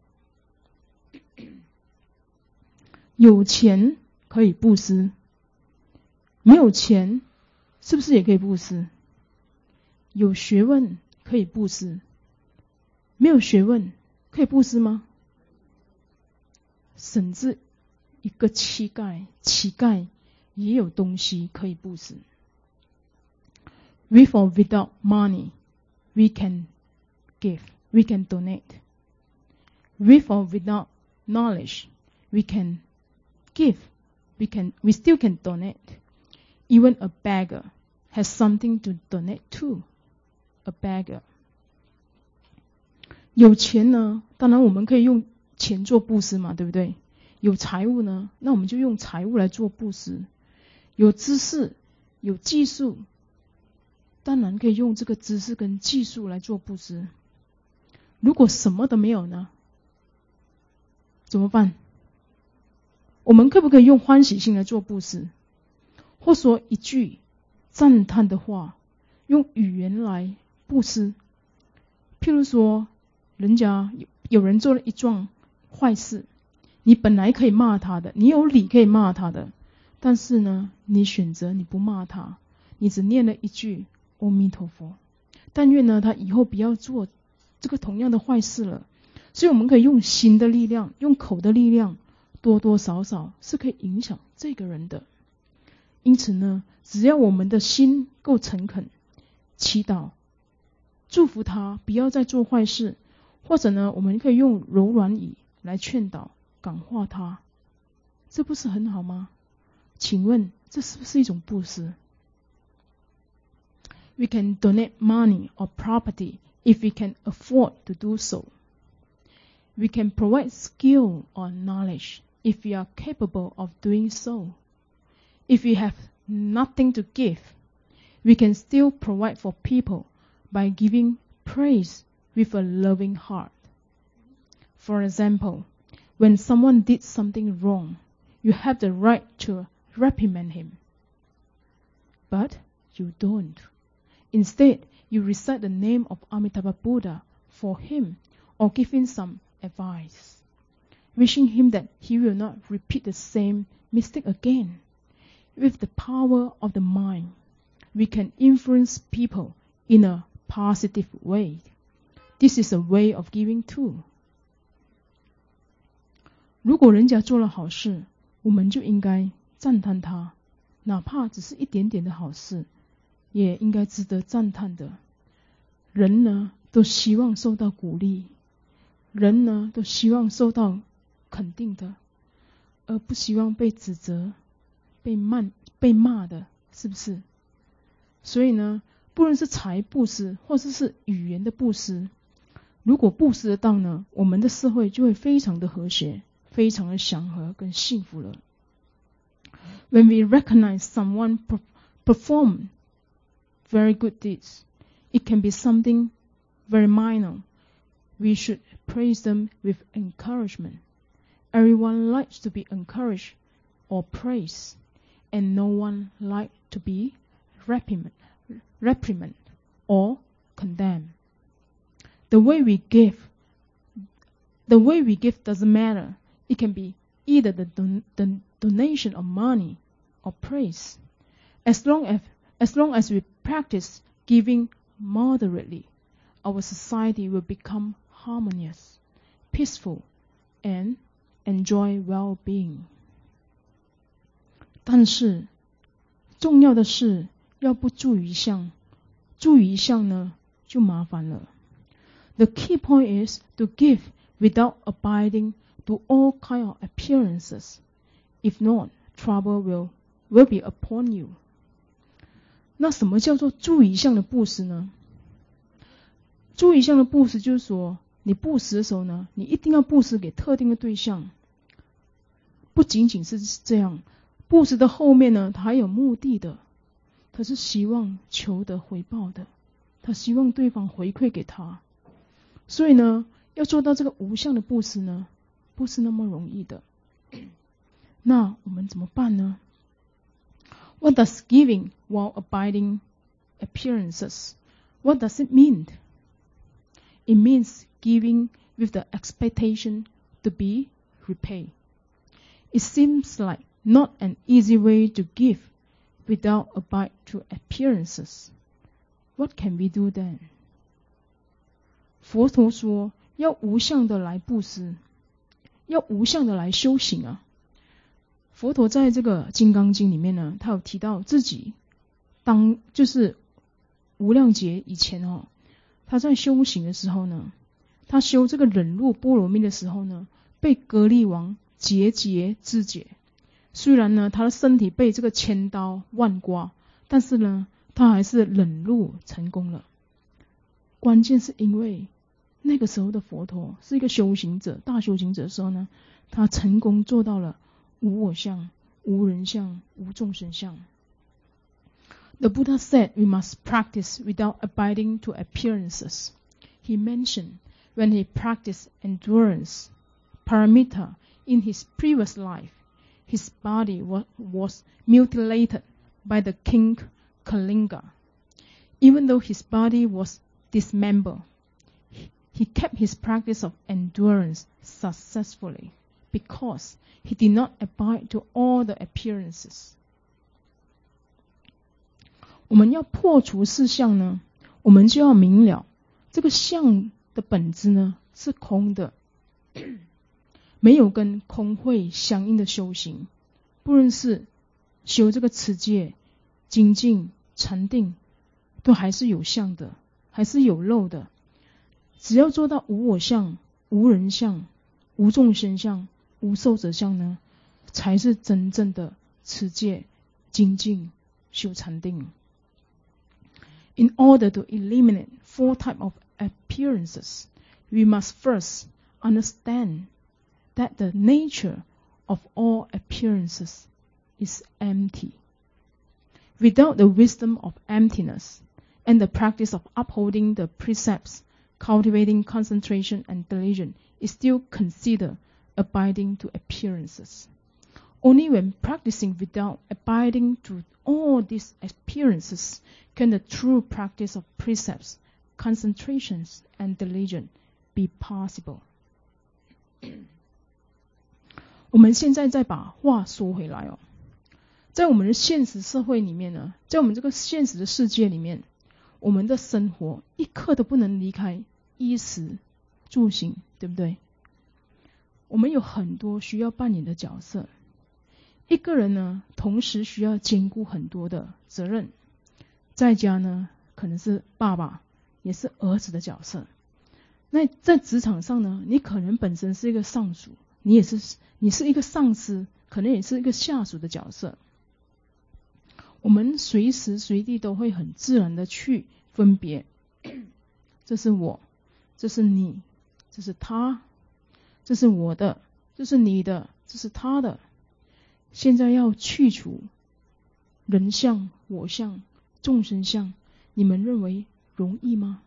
有钱可以布施，没有钱是不是也可以布施？有学问可以布施，没有学问可以布施吗？甚至一个乞丐，乞丐也有东西可以布施。With or without money, we can give, we can donate. With or without knowledge, we can give, we can, we still can donate. Even a beggar has something to donate to. A beggar. 有钱呢，当然我们可以用钱做布施嘛，对不对？有财物呢，那我们就用财物来做布施。有知识，有技术，当然可以用这个知识跟技术来做布施。如果什么都没有呢，怎么办？我们可不可以用欢喜心来做布施？或说一句赞叹的话，用语言来布施？譬如说，人家 有, 有人做了一桩坏事，你本来可以骂他的，你有理可以骂他的，但是呢，你选择你不骂他，你只念了一句阿弥陀佛，但愿呢他以后不要做这个同样的坏事了。所以我们可以用心的力量，用口的力量，多多少少是可以影响这个人的。因此呢，只要我们的心够诚恳，祈祷祝福他不要再做坏事，或者呢，我们可以用柔软语来劝导感化他，这不是很好吗？请问这是不是一种布施？ We can donate money or property if we can afford to do so. We can provide skill or knowledge if we are capable of doing so. If we have nothing to give, we can still provide for people by giving praise with a loving heart. For example, when someone did something wrong, you have the right to reprimand him. But you don't. Instead, you recite the name of Amitabha Buddha for him or give him some advice, wishing him that he will not repeat the same mistake again. With the power of the mind, we can influence people in a positive way. This is a way of giving too. 如果人家做了好事，我们就应该赞叹他，哪怕只是一点点的好事，也应该值得赞叹的。人呢，都希望受到鼓励，人呢，都希望受到肯定的，而不希望被指责、被骂、被骂的，是不是？所以呢，不论是财布施，或者是语言的布施，如果布施得当呢，我们的社会就会非常的和谐，非常的祥和跟幸福了。When we recognize someone perform very good deeds, it can be something very minor. We should praise them with encouragement. Everyone likes to be encouraged or praised, and no one likes to be reprimanded reprimand or condemned. The way we give, the way we give doesn't matter. It can be either the, don- the donation of money or praise. As long as, as long as we practice giving moderately, our society will become harmonious, peaceful, and enjoy well-being. 但是，重要的是要不注意一项，注意一项呢就麻烦了。The key point is to give without abiding to all kind of appearances. If not, trouble will will be upon you. 那什么叫做注意一项的布施呢？注意一项的布施就是说，你布施的时候呢，你一定要布施给特定的对象。不仅仅是这样，布施的后面呢，它还有目的的，它是希望求得回报的，他希望对方回馈给他。所以呢，要做到这个无相的布施呢，不是那么容易的。那我们怎么办呢？ What does giving while abiding appearances? What does it mean? It means giving with the expectation to be repaid. It seems like not an easy way to give without abide to appearances. What can we do then? 佛陀说，要无相的来布施，要无相的来修行啊。佛陀在这个《金刚经》里面呢，他有提到自己当就是无量劫以前哦，他在修行的时候呢，他修这个忍辱波罗蜜的时候呢，被歌利王节节肢解。虽然呢，他的身体被这个千刀万剐，但是呢，他还是忍辱成功了。关键是因为那个时候的佛陀是一个修行者，大修行者的时候呢，他成功做到了无我相、无人相、无众生相。The Buddha said we must practice without abiding to appearances. He mentioned when he practiced endurance, paramita, in his previous life, his body was, was mutilated by the king Kalinga. Even though his body was dismembered, he kept his practice of endurance successfully because he did not abide to all the appearances. 我们要破除四相呢，我们就要明了这个相的本质呢是空的，没有跟空慧相应的修行，不论是修这个持戒、精进、禅定，都还是有相的，还是有漏的。只要做到无我相、无人相、无众生相、无寿者相呢，才是真正的持戒、精进、修禅定。In order to eliminate four types of appearances, we must first understand that the nature of all appearances is empty. Without the wisdom of emptiness and the practice of upholding the precepts, cultivating concentration and diligence is still considered abiding to appearances. Only when practicing without abiding to all these appearances can the true practice of precepts, concentrations, and diligence be possible. 我们现在再把话说回来哦，在我们的现实社会里面呢，在我们这个现实的世界里面，我们的生活一刻都不能离开衣食住行，对不对？我们有很多需要扮演的角色，一个人呢，同时需要兼顾很多的责任。在家呢，可能是爸爸，也是儿子的角色。那在职场上呢，你可能本身是一个上属，你也是你是一个上司，可能也是一个下属的角色。我们随时随地都会很自然的去分别，这是我，这是你，这是他，这是我的，这是你的，这是他的。现在要去除人相、我相、众生相，你们认为容易吗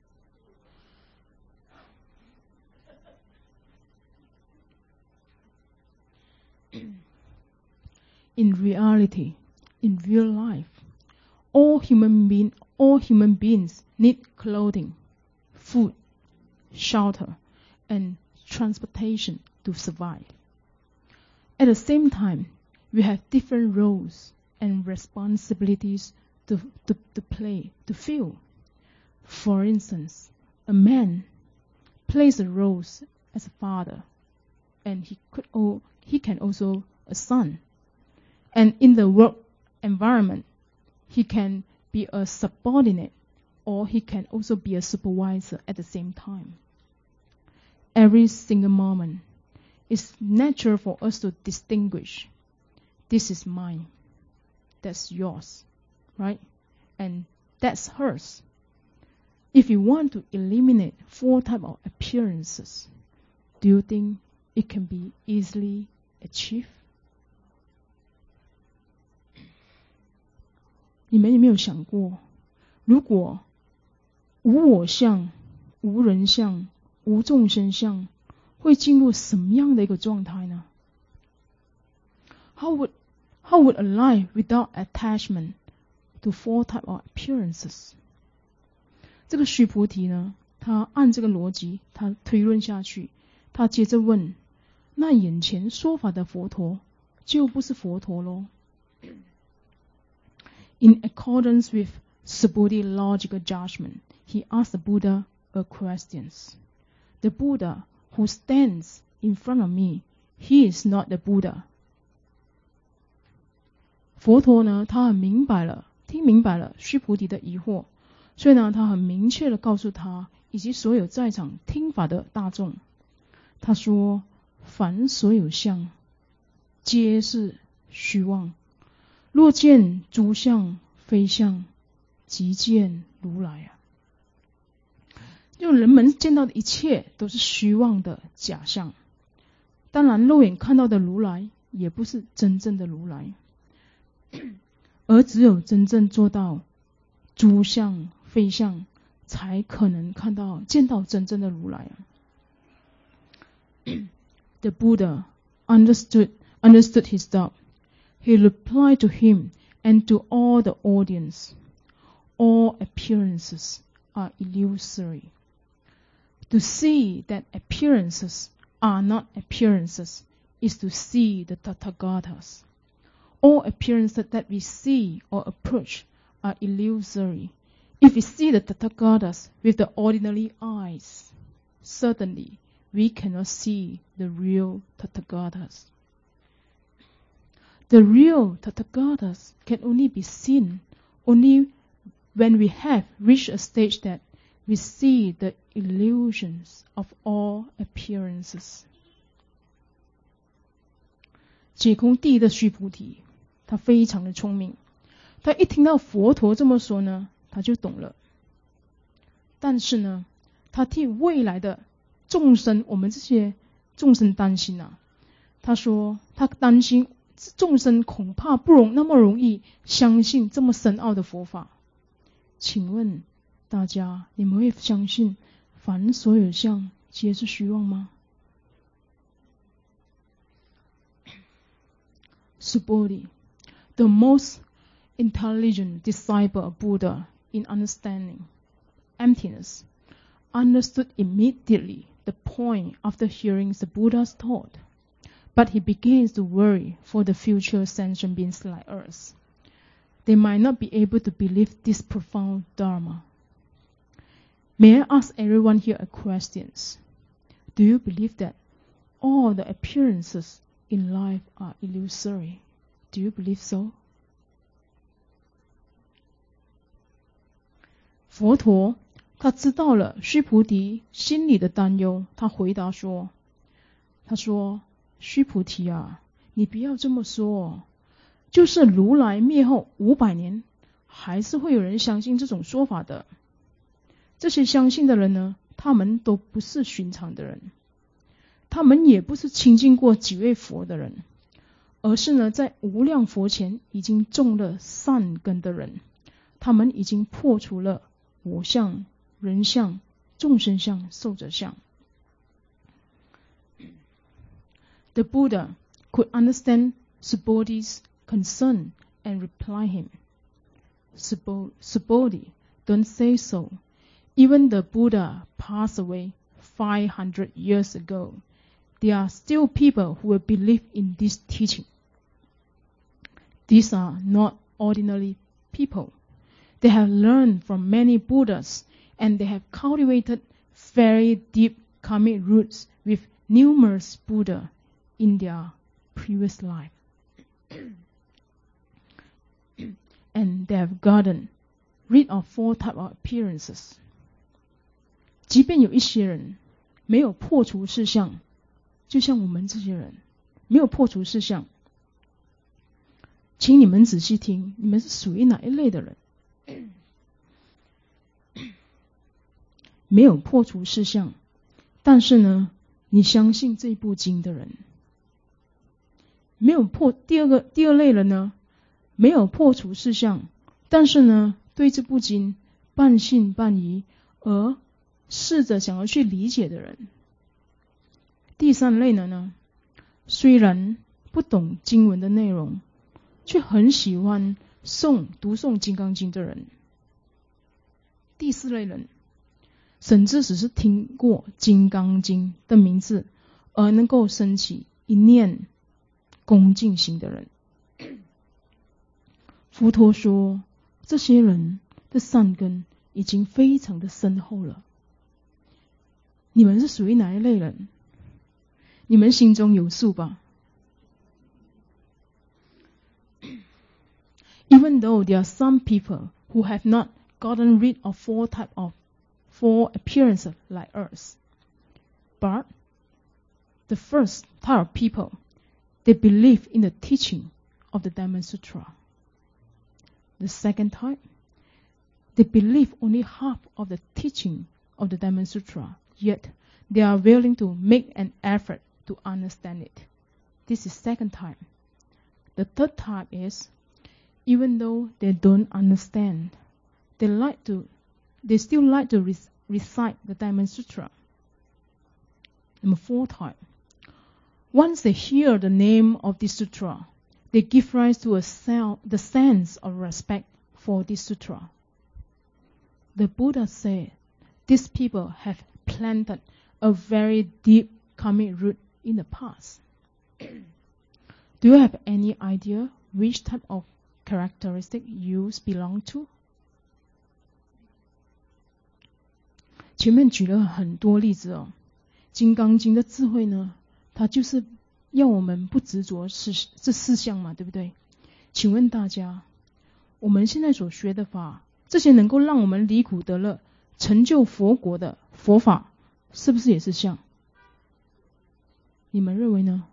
？In reality, in real life, all human being, all human beings need clothing, food, shelter, and transportation to survive. At the same time, we have different roles and responsibilities to, to, to play, to fill. For instance, a man plays a role as a father, and he could, oh, he can also a son. And in the work environment, he can be a subordinate, or he can also be a supervisor at the same time. Every single moment, it's natural for us to distinguish. This is mine. That's yours, right? And that's hers. If you want to eliminate four types of appearances, do you think it can be easily achieved? 你们有没有想过，如果无我相、无人相、无众生相，会进入什么样的一个状态呢？ How would, how would a life without attachment to four types of appearances? 这个须菩提呢，他按这个逻辑，他推论下去，他接着问：那眼前说法的佛陀，就不是佛陀咯？ In accordance with Subhuti logical judgment, he asked the Buddha a question. The Buddha who stands in front of me, he is not the Buddha. 佛陀呢，他很明白了，听明白了须菩提的疑惑，所以呢，他很明确的告诉他以及所有在场听法的大众，他说：凡所有相，皆是虚妄。若见诸相非相，即见如来啊！就人们见到的一切都是虚妄的假象。当然，肉眼看到的如来也不是真正的如来，而只有真正做到诸相非相，才可能看到见到真正的如来啊。The Buddha understood understood his doubt. He replied to him and to all the audience, all appearances are illusory. To see that appearances are not appearances is to see the Tathagatas. All appearances that we see or approach are illusory. If we see the Tathagatas with the ordinary eyes, certainly we cannot see the real Tathagatas. The real Tathagatas can only be seen only when we have reached a stage that we see the illusions of all appearances. 解空地的须菩提，他非常的聪明，他一听到佛陀这么说呢，他就懂了。但是呢，他替未来的众生，我们这些众生担心啊。他说，他担心众生恐怕不容那么容易相信这么深奥的佛法。请问大家，你们会相信凡所有相皆是虚妄吗？ Subodhi, the most intelligent disciple of Buddha in understanding emptiness, understood immediately the point after hearing the Buddha's thought, but he begins to worry for the future sentient beings like us. They might not be able to believe this profound Dharma. May I ask everyone here a question? Do you believe that all the appearances in life are illusory? Do you believe so? 佛陀他知道了须菩提心里的担忧，他回答说：“他说，须菩提啊，你不要这么说，就是如来灭后五百年，还是会有人相信这种说法的。这些相信的人呢，他们都不是寻常的人，他们也不是亲近过几位佛的人，而是呢，在无量佛前已经种了善根的人，他们已经破除了我相、人相、众生相、寿者相。” The Buddha could understand Subodhi's concern and reply him, Subodhi, don't say so. Even the Buddha passed away five hundred years ago. There are still people who will believe in this teaching. These are not ordinary people. They have learned from many Buddhas and they have cultivated very deep karmic roots with numerous Buddhas in their previous life. And they have gotten rid of four types of appearances. 即便有一些人没有破除事相，就像我们这些人没有破除事相，请你们仔细听，你们是属于哪一类的人？没有破除事相，但是呢，你相信这部经的人。没有破第二个第二类人呢，没有破除事相，但是呢，对这部经半信半疑，而试着想要去理解的人。第三类呢呢，虽然不懂经文的内容，却很喜欢诵读诵金刚经的人。第四类人，甚至只是听过金刚经的名字，而能够升起一念恭敬心的人。佛陀说，这些人的善根已经非常的深厚了。你们是属于哪一类人？你们心中有数吧？ Even though there are some people who have not gotten rid of four type of four appearances like us, but the first type of people, they believe in the teaching of the Diamond Sutra. The second type, they believe only half of the teaching of the Diamond Sutra, yet they are willing to make an effort to understand it. This is second type. The third type is, even though they don't understand, they like to, they still like to re- recite the Diamond Sutra. Number four type. Once they hear the name of this sutra, they give rise to a self, the sense of respect for this sutra. The Buddha said, these people have planted a very deep karmic root in the past. Do you have any idea which type of characteristic you belong to? 前面举了很多例子哦，金刚经的智慧呢，它就是要我们不执着是这四项嘛，对不对？请问大家，我们现在所学的法，这些能够让我们离苦得乐、成就佛国的佛法，是不是也是相？你们认为呢？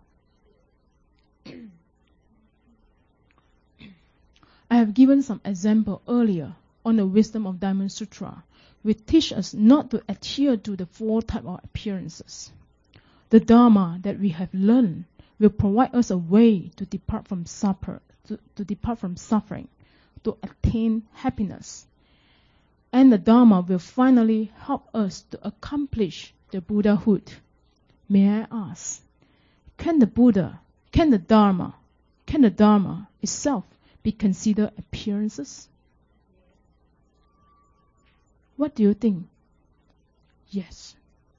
I have given some example earlier on the wisdom of Diamond Sutra, which teach us not to adhere to the four types of appearances. The Dharma that we have learned will provide us a way to depart from suffer, to, to depart from suffering, to attain happiness. And the Dharma will finally help us to accomplish the Buddhahood. May I ask, can the Buddha, can the Dharma can the Dharma itself be considered appearances? What do you think? Yes.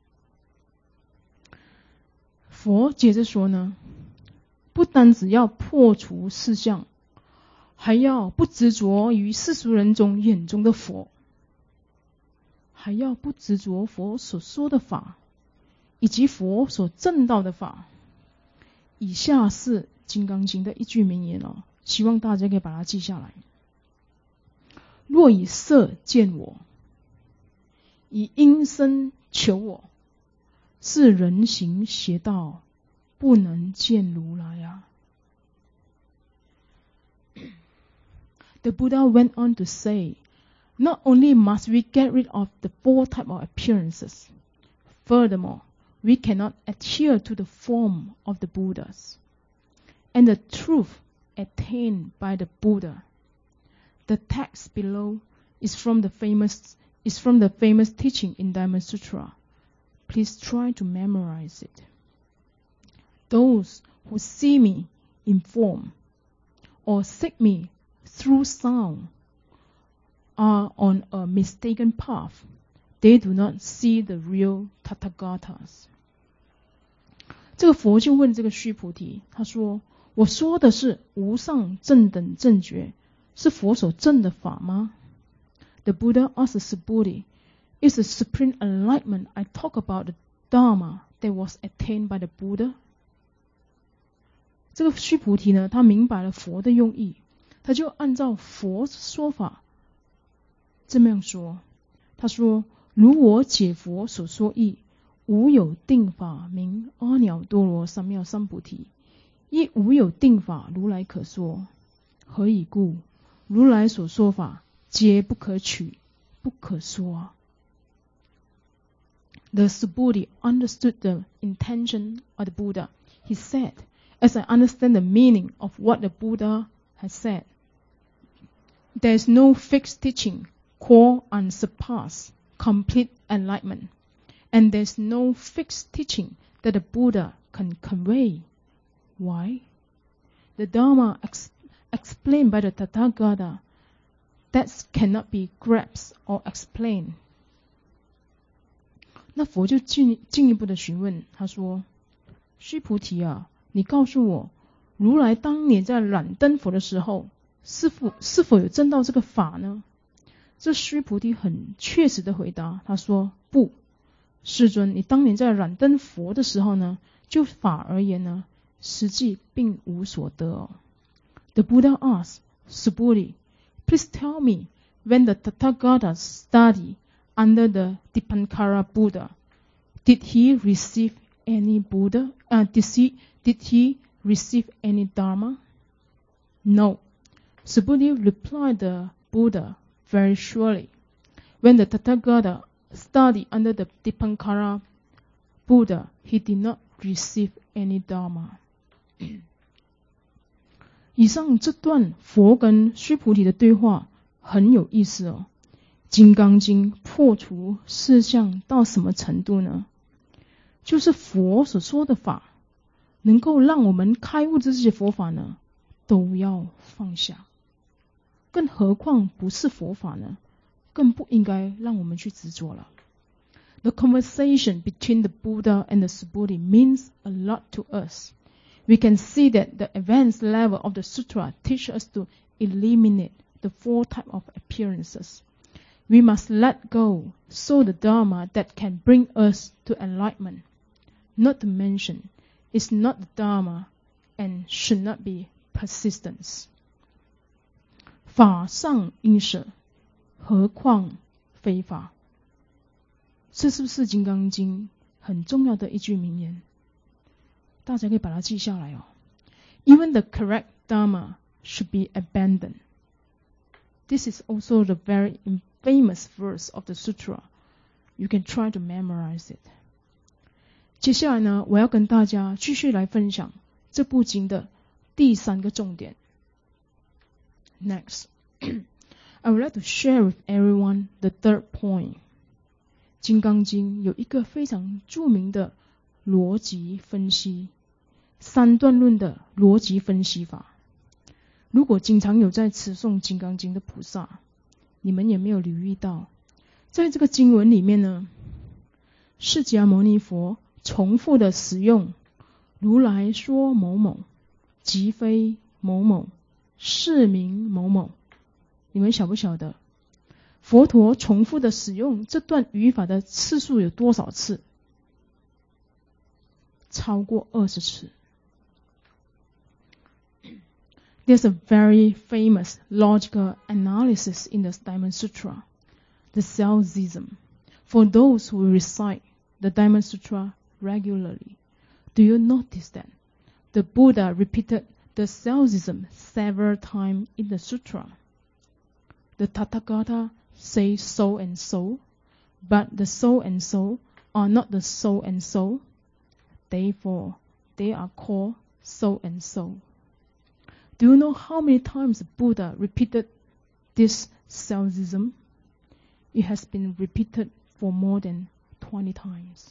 佛接着说呢，不单只要破除四相，还要不执着于世俗人中眼中的佛，还要不执着佛所说的法，以及佛所证道的法。以下是《金刚经》的一句名言哦，希望大家可以把它记下来。若以色见我，以音声求我，是人行邪道，不能见如来啊。The Buddha went on to say, not only must we get rid of the four types of appearances, furthermore, we cannot adhere to the form of the Buddhas and the truth attained by the Buddha. The text below is from the famous is from the famous teaching in Dhamma Sutra. Please try to memorize it. Those who see me in form or seek me through sound are on a mistaken path. They do not see the real Tathagatas. 这个佛就问这个须菩提，他说：“我说的是无上正等正觉，是佛所证的法吗？” The Buddha asked Subhuti, "Is the supreme enlightenment I talk about the Dharma that was attained by the Buddha?" 这个须菩提呢，他明白了佛的用意，他就按照佛说法这么样说。他说：“如我解佛所说义，无有定法名阿耨多罗三藐三菩提，亦无有定法如来可说。何以故？如来所说法，皆不可取，不可说。” The Subhuti understood the intention of the Buddha. He said, "As I understand the meaning of what the Buddha has said, there is no fixed teaching called unsurpassed, complete enlightenment, and there is no fixed teaching that the Buddha can convey. Why? The Dharma ex- explained by the Tathagata, that cannot be grasped or explained." 那佛就进进一步的询问，他说：“须菩提啊，你告诉我，如来当年在燃灯佛的时候，是否是否有证到这个法呢？”这须菩提很确实的回答，他说：“不，世尊，你当年在燃灯佛的时候呢，就法而言呢，实际并无所得哦。” The Buddha asked Subhuti, "Please tell me, when the Tathagata studied under the Dipankara Buddha, did he receive any Buddha? Uh, did he did he receive any Dharma?" "No." Subhuti replied the Buddha very surely. When the Tathagata studied under the Dipankara Buddha, he did not receive any Dharma. 以上这段佛跟须菩提的对话很有意思哦。金刚经破除四相到什么程度呢？就是佛所说的法，能够让我们开悟这些佛法呢，都要放下。更何况不是佛法呢，更不应该让我们去执着了。The conversation between the Buddha and the Subhuti means a lot to us. We can see that the advanced level of the sutra teaches us to eliminate the four types of appearances. We must let go, so the Dharma that can bring us to enlightenment. Not to mention, it's not the Dharma and should not be persistence. 法上应舍，何况非法？这是不是《金刚经》很重要的一句名言？大家可以把它记下来哦。Even the correct Dharma should be abandoned. This is also the very famous verse of the sutra. You can try to memorize it. 接下来呢，我要跟大家继续来分享这部经的第三个重点。Next, I would like to share with everyone the third point. 金刚经有一个非常著名的逻辑分析，三段论的逻辑分析法。 如果经常有在持诵《金刚经》的菩萨，你们也没有留意到，在这个经文里面呢，释迦牟尼佛重复的使用如来说某某，即非某某，是名某某。你们晓不晓得佛陀重复的使用这段语法的次数有多少次？超过二十次。There's a very famous logical analysis in the Diamond Sutra, the Salesism, for those who recite the Diamond Sutra regularly. Do you notice that the Buddha repeated the Salesism several times in the sutra? The Tathagata says so and so, but the so and so are not the so and so. Therefore, they are called so and so. Do you know how many times the Buddha repeated this Salesism? It has been repeated for more than twenty times.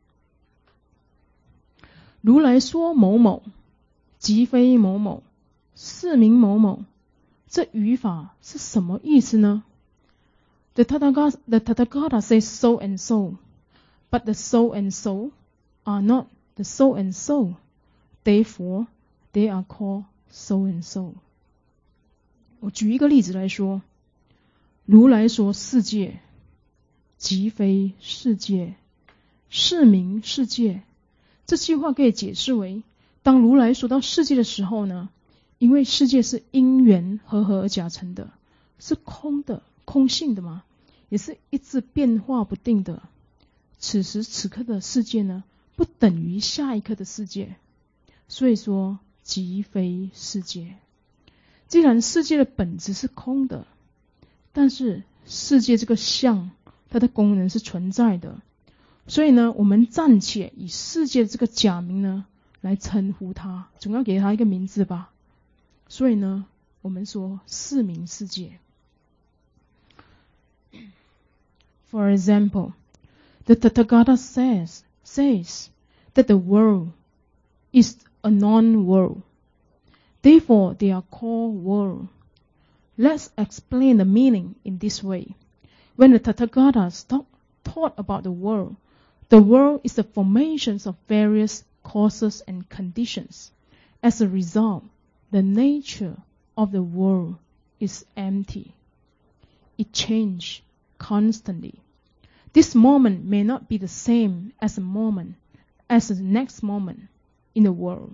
如来说某某，即非某某，是名某某。这语法是什么意思呢？ The Tathagata, the Tathagata says so and so, but the so and so are not the so and so. Therefore, they are called so and so. 我举一个例子来说，如来说世界，即非世界，是名世界。这句话可以解释为，当如来说到世界的时候呢，因为世界是因缘和合而假成的，是空的、空性的嘛，也是一直变化不定的。此时此刻的世界呢，不等于下一刻的世界，所以说即非世界。既然世界的本质是空的，但是世界这个相，它的功能是存在的，所以呢，我们暂且以世界这个假名呢来称呼它，总要给它一个名字吧。所以呢，我们说是名世界。For example, the Tathagata says, says that the world is a non-world. Therefore, they are called world. Let's explain the meaning in this way. When the Tathagatas taught about the world, the world is the formations of various causes and conditions. As a result, the nature of the world is empty. It changes constantly. This moment may not be the same as a moment, as the next moment in the world.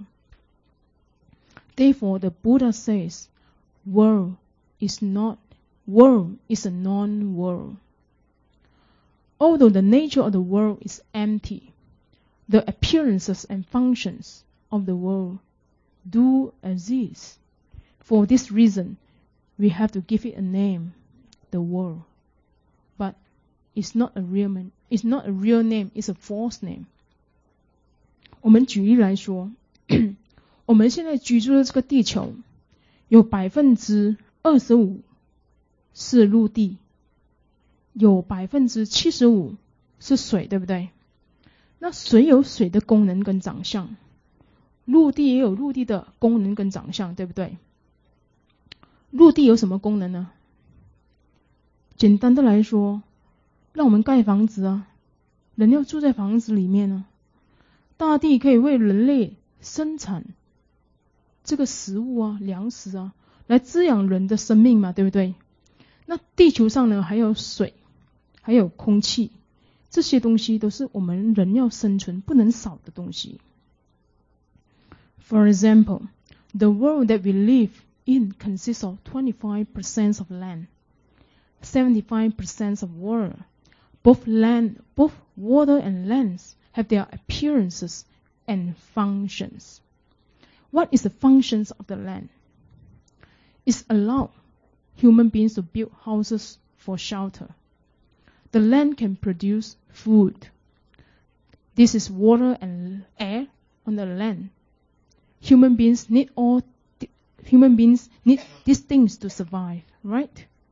Therefore, the Buddha says, world is not, world is a non-world. Although the nature of the world is empty, the appearances and functions of the world do exist. For this reason, we have to give it a name, the world. But it's not a real name. It's not a real name. It's a false name. 我们举例来说，我们现在居住的这个地球，有百分之二十五是陆地，有百分之七十五是水，对不对？那水有水的功能跟长相，陆地也有陆地的功能跟长相，对不对？陆地有什么功能呢？简单的来说，让我们盖房子啊，人要住在房子里面啊。大地可以为人类生产这个食物啊、粮食啊，来滋养人的生命嘛，对不对？那地球上呢，还有水，还有空气，这些东西都是我们人要生存不能少的东西。For example, the world that we live in consists of twenty-five percent of land, seventy-five percent of water. Both land, both water and lands have their appearances and functions. What is the functions of the land? It's allowed human beings to build houses for shelter. The land can produce food. This is water and air on the land. Human beings need all human beings need these things to survive, right?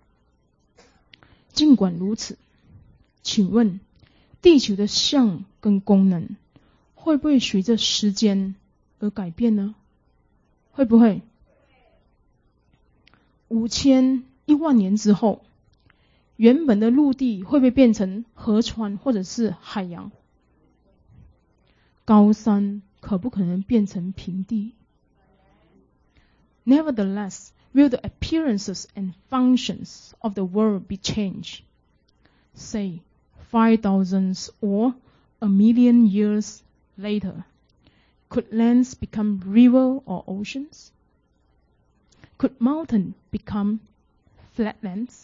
尽管如此，请问地球的相跟功能会不会随着时间而改变呢？会不会？ 五千一万年之后，原本的陆地会不会变成河川或者是海洋？高山可不可能变成平地？ Nevertheless, will the appearances and functions of the world be changed? Say, five thousands or a million years later, could lands become river or oceans? Could mountain become flatlands?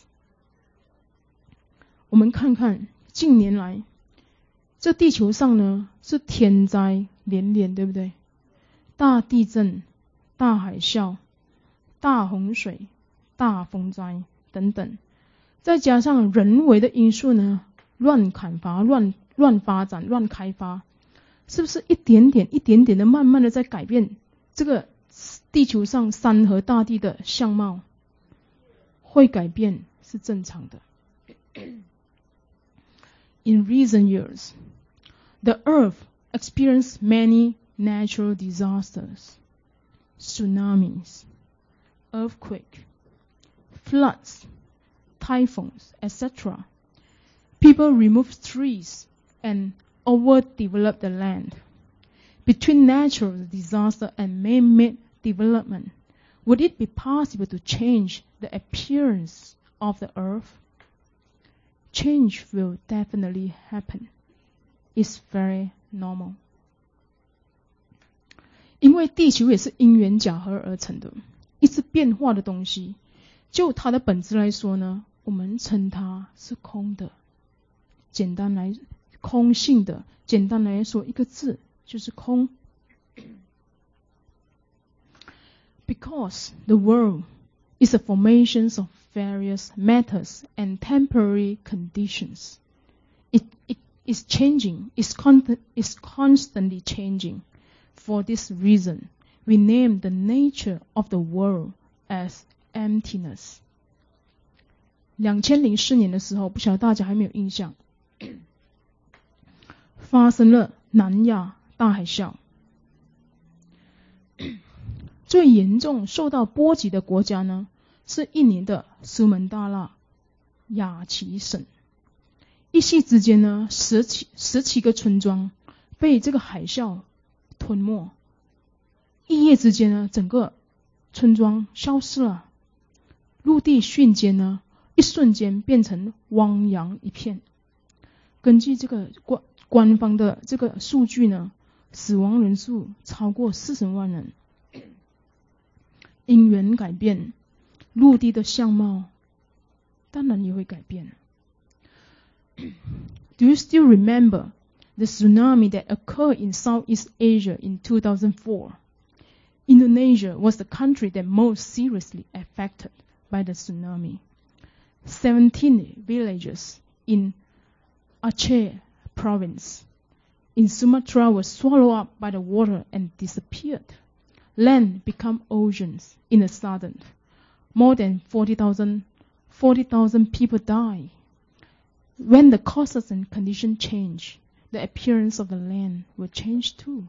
我们看看近年来，这地球上呢是天灾连连，对不对？大地震、大海啸、大洪水、大风灾等等，再加上人为的因素呢，乱砍伐、乱乱发展、乱开发，是不是一点点、一点点的、慢慢的在改变这个地球上山河大地的相貌？会改变是正常的。In recent years, the Earth experienced many natural disasters, tsunamis, earthquakes, floods, typhoons, et cetera. People removed trees and overdeveloped the land. Between natural disaster and man-made development, would it be possible to change the appearance of the Earth? Change will definitely happen. It's very normal. 因为地球也是因缘假合而成的，一直变化的东西，就它的本质来说呢，我们称它是空的。简单来，空性的，简单来说，一个字就是空。Because the world is a formation of various matters and temporary conditions. It, it is changing, is con- is constantly changing. For this reason, we name the nature of the world as emptiness. 两千零四年的时候，不晓得大家还没有印象，发生了南亚大海啸。最严重受到波及的国家呢，是印尼的苏门答腊雅琪省。一夕之间呢，十七十七个村庄被这个海啸吞没，一夜之间呢，整个村庄消失了，陆地瞬间呢，一瞬间变成汪洋一片。根据这个官官方的这个数据呢，死亡人数超过四十万人。因缘改变，陆地的相貌当然也会改变。Do you still remember the tsunami that occurred in Southeast Asia in two thousand four? Indonesia was the country that most seriously affected by the tsunami. Seventeen villages in Aceh province in Sumatra were swallowed up by the water and disappeared. Land became oceans in a sudden. More than forty thousand people died. When the causes and conditions change, the appearance of the land will change too.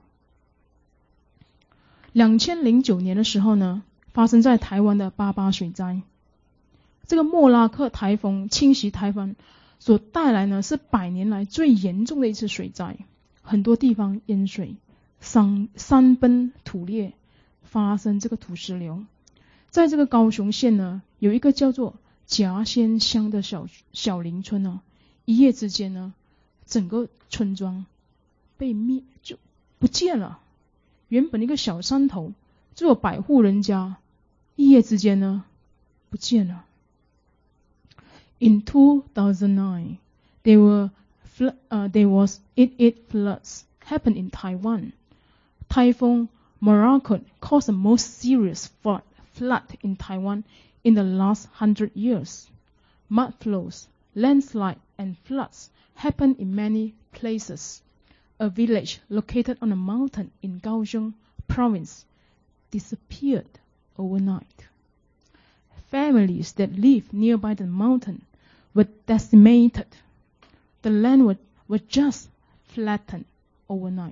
两千零九年的时候呢，发生在台湾的八八水灾。这个莫拉克台风侵袭台湾所带来呢，是百年来最严重的一次水灾，很多地方淹水，山山崩土裂，发生这个土石流。在这个高雄县呢，有一个叫做夹仙乡的小小林村呢，一夜之间呢，整个村庄被灭，就不见了。原本一个小山头，只有百户人家，一夜之间呢，不见了。In two thousand nine, there were uh, there was eighty-eight floods happened in Taiwan. Typhoon Morakot caused the most serious flood, flood in Taiwan in the last hundred years. Mud flows, landslides, and floods happened in many places. A village located on a mountain in Kaohsiung province disappeared overnight. Families that lived nearby the mountain were decimated. The land was, was just flattened overnight.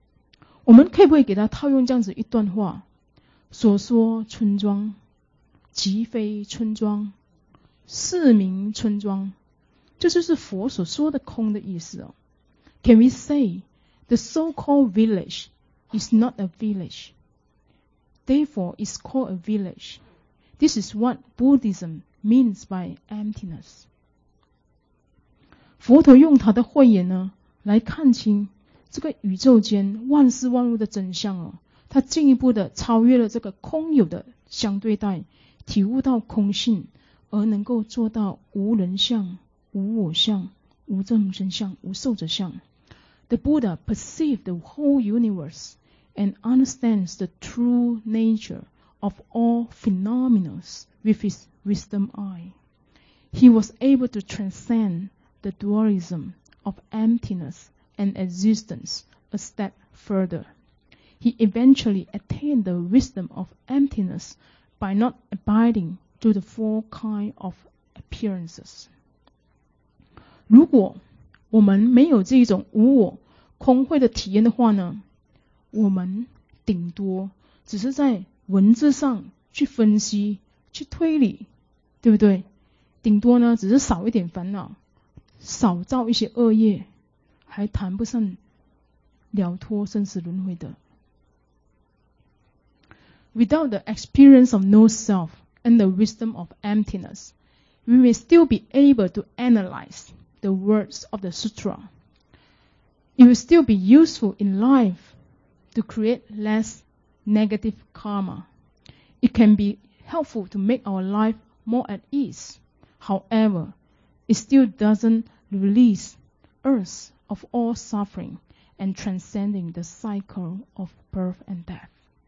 我们可不可以给他套用这样子一段话？所说村庄即非村庄，是名村庄。这就是佛所说的空的意思哦。Can we say the so-called village is not a village? Therefore, it's called a village. This is what Buddhism means by emptiness. 佛陀用他的慧眼呢，来看清这个宇宙间万事万物的真相哦。他进一步的超越了这个空有的相对待，体悟到空性，而能够做到无人相、无我相、无众生相、无受者相。The Buddha perceived the whole universe and understands the true nature of all phenomena with his wisdom eye. He was able to transcend the dualism of emptiness and existence a step further. He eventually attained the wisdom of emptiness by not abiding to the four kinds of appearances. 如果我们没有这种无我空慧的体验的话呢，我们顶多只是在文字上去分析、去推理，对不对？顶多呢，只是少一点烦恼，少造一些恶业，还谈不上了脱生死轮回的。Without the experience of no self and the wisdom of emptiness, we may still be able to analyze the words of the sutra. It will still be useful in life to create less negative karma. It can be helpful to make our life more at ease. However, it still doesn't release us of all suffering and transcending the cycle of birth and death.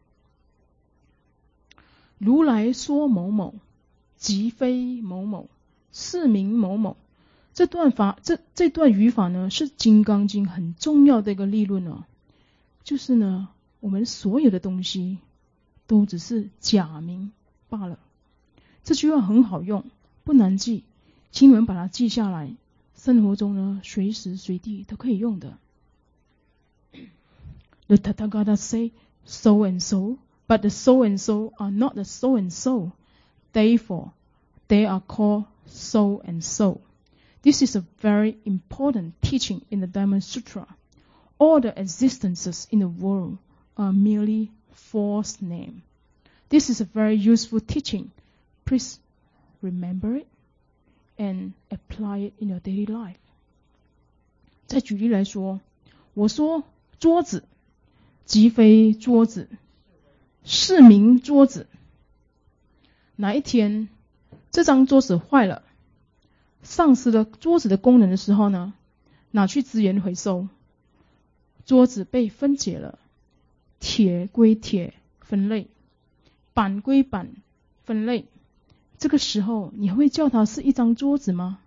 如来说某某，即非某某，是名某某。这段法，这这段语法呢，是《金刚经》很重要的一个理论哦。就是呢，我们所有的东西都只是假名罢了。这句话很好用，不难记，请你们把它记下来，生活中呢，随时随地都可以用的。The Tathagata say so and so, but the so and so are not the so and so. Therefore, they are called so and so. This is a very important teaching in the Dhamma Sutra. All the existences in the world are merely false names. This is a very useful teaching. Please remember it and apply it in your daily life. 再举例来说，我说桌子，即非桌子，是名桌子。哪一天这张桌子坏了，丧失了桌子的功能的时候呢，拿去资源回收，桌子被分解了，铁归铁分类，板归板分类，这个时候你会叫它是一张桌子吗？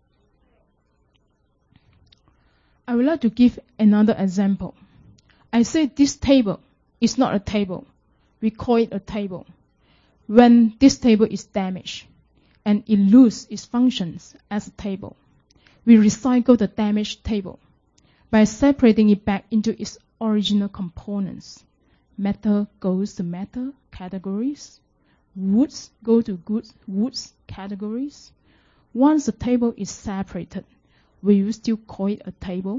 I would like to give another example. I say this table is not a table. We call it a table. When this table is damaged and it loses its functions as a table, we recycle the damaged table by separating it back into its original components. Metal goes to metal categories. Woods go to goods, woods categories. Once the table is separated, will you still call it a table?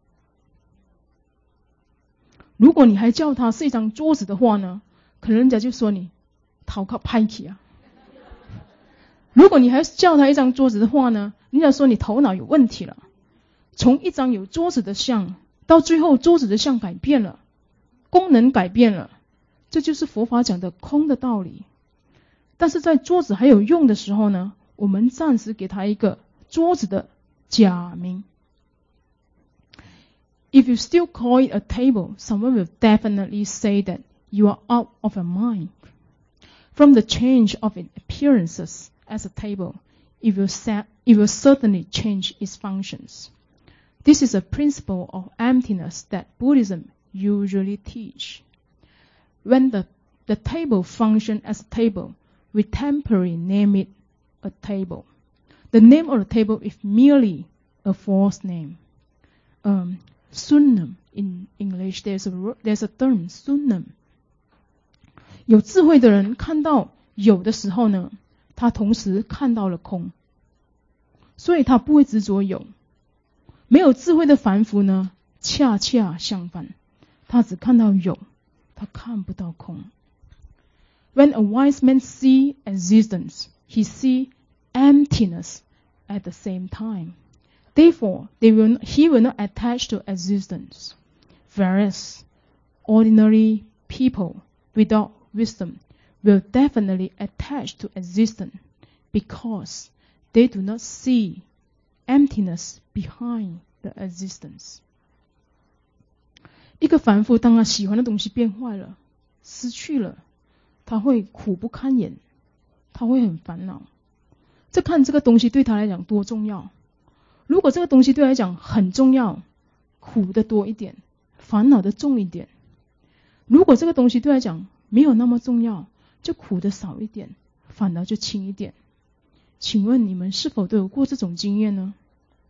如果你还叫它是一张桌子的话呢，可能人家就说你头壳歹去啊。如果你还叫它一张桌子的话呢，人家说你头脑有问题了。从一张有桌子的像，到最后桌子的像改变了，功能改变了，这就是佛法讲的空的道理。但是在桌子还有用的时候呢，我们暂时给它一个桌子的假名。If you still call it a table, someone will definitely say that you are out of your mind. From the change of its appearances as a table, it will, set, it will certainly change its functions. This is a principle of emptiness that Buddhism usually teach. When the, the table functions as a table, we temporarily name it a table. The name of the table is merely a false name. Um, Sunnam in English, there's a, there's a term, sunnam. 有智慧的人看到有的时候呢，他同时看到了空，所以他不会执着有。没有智慧的凡夫呢，恰恰相反，他只看到有，他看不到空。When a wise man sees existence, he sees emptiness at the same time. Therefore, they will not, he will not attach to existence. Whereas ordinary people without wisdom will definitely attach to existence because they do not see emptiness behind the existence. 一个凡夫当他喜欢的东西变坏了，失去了，他会苦不堪言，他会很烦恼。这看这个东西对他来讲多重要。如果这个东西对他来讲很重要，苦的多一点，烦恼的重一点。如果这个东西对他来讲没有那么重要，就苦的少一点，烦恼就轻一点。请问你们是否都有过这种经验呢？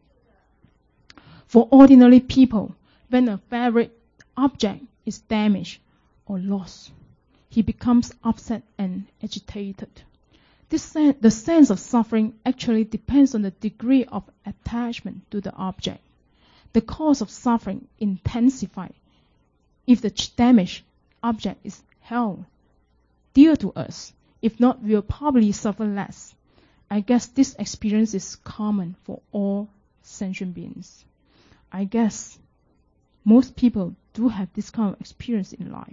For ordinary people, when a favorite object is damaged or lost, he becomes upset and agitated. This sen- the sense of suffering actually depends on the degree of attachment to the object. The cause of suffering intensifies if the damaged object is held dear to us. If not, we will probably suffer less. I guess this experience is common for all sentient beings. I guess most people do have this kind of experience in life.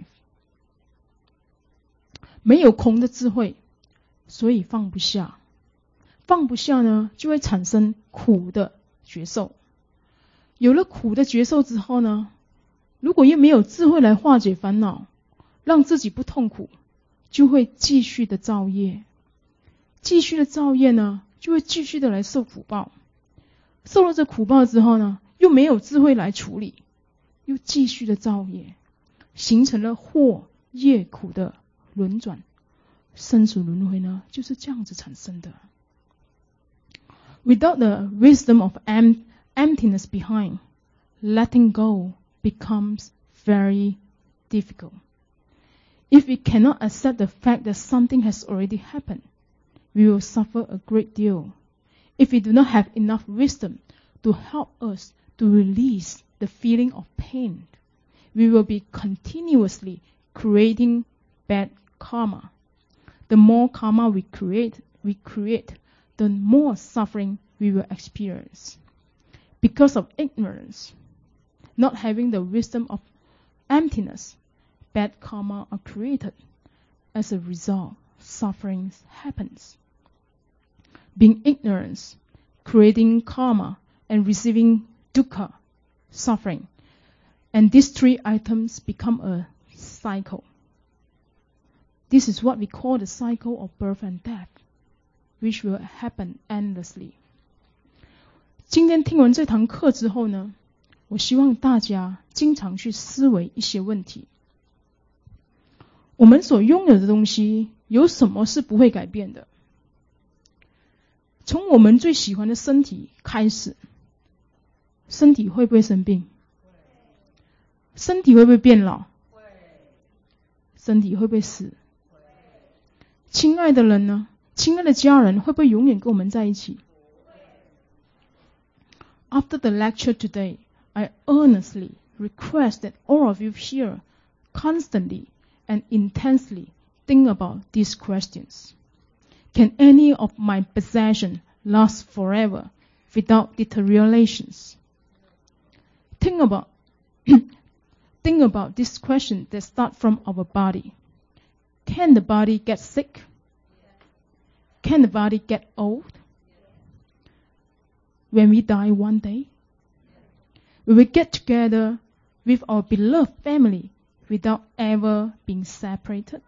没有空的智慧，所以放不下。放不下呢，就会产生苦的觉受。有了苦的觉受之后呢，如果又没有智慧来化解烦恼，让自己不痛苦，就会继续的造业。继续的造业呢，就会继续的来受苦报。受了这苦报之后呢，又没有智慧来处理，又继续的造业，形成了祸业苦的轮转。生死轮回呢，就是这样子产生的。Without the wisdom of em- emptiness behind, letting go becomes very difficult. If we cannot accept the fact that something has already happened, we will suffer a great deal. If we do not have enough wisdom to help us to release the feeling of pain, we will be continuously creating bad karma. The more karma we create, we create, the more suffering we will experience. Because of ignorance, not having the wisdom of emptiness, bad karma are created. As a result, suffering happens. Being ignorant, creating karma, and receiving dukkha, suffering. And these three items become a cycle. This is what we call the cycle of birth and death, which will happen endlessly. 今天听完这堂课之后呢，我希望大家经常去思维一些问题。我们所拥有的东西，有什么是不会改变的？从我们最喜欢的身体开始，身体会不会生病？身体会不会变老？身体会不会死？亲爱的人呢？亲爱的家人会不会永远跟我们在一起？ After the lecture today, I earnestly request that all of you here constantly and intensely think about these questions. Can any of my possessions last forever without deteriorations? Think about think about this question that start from our body. Can the body get sick? Can the body get old? When we die one day, we will get together with our beloved family without ever being separated.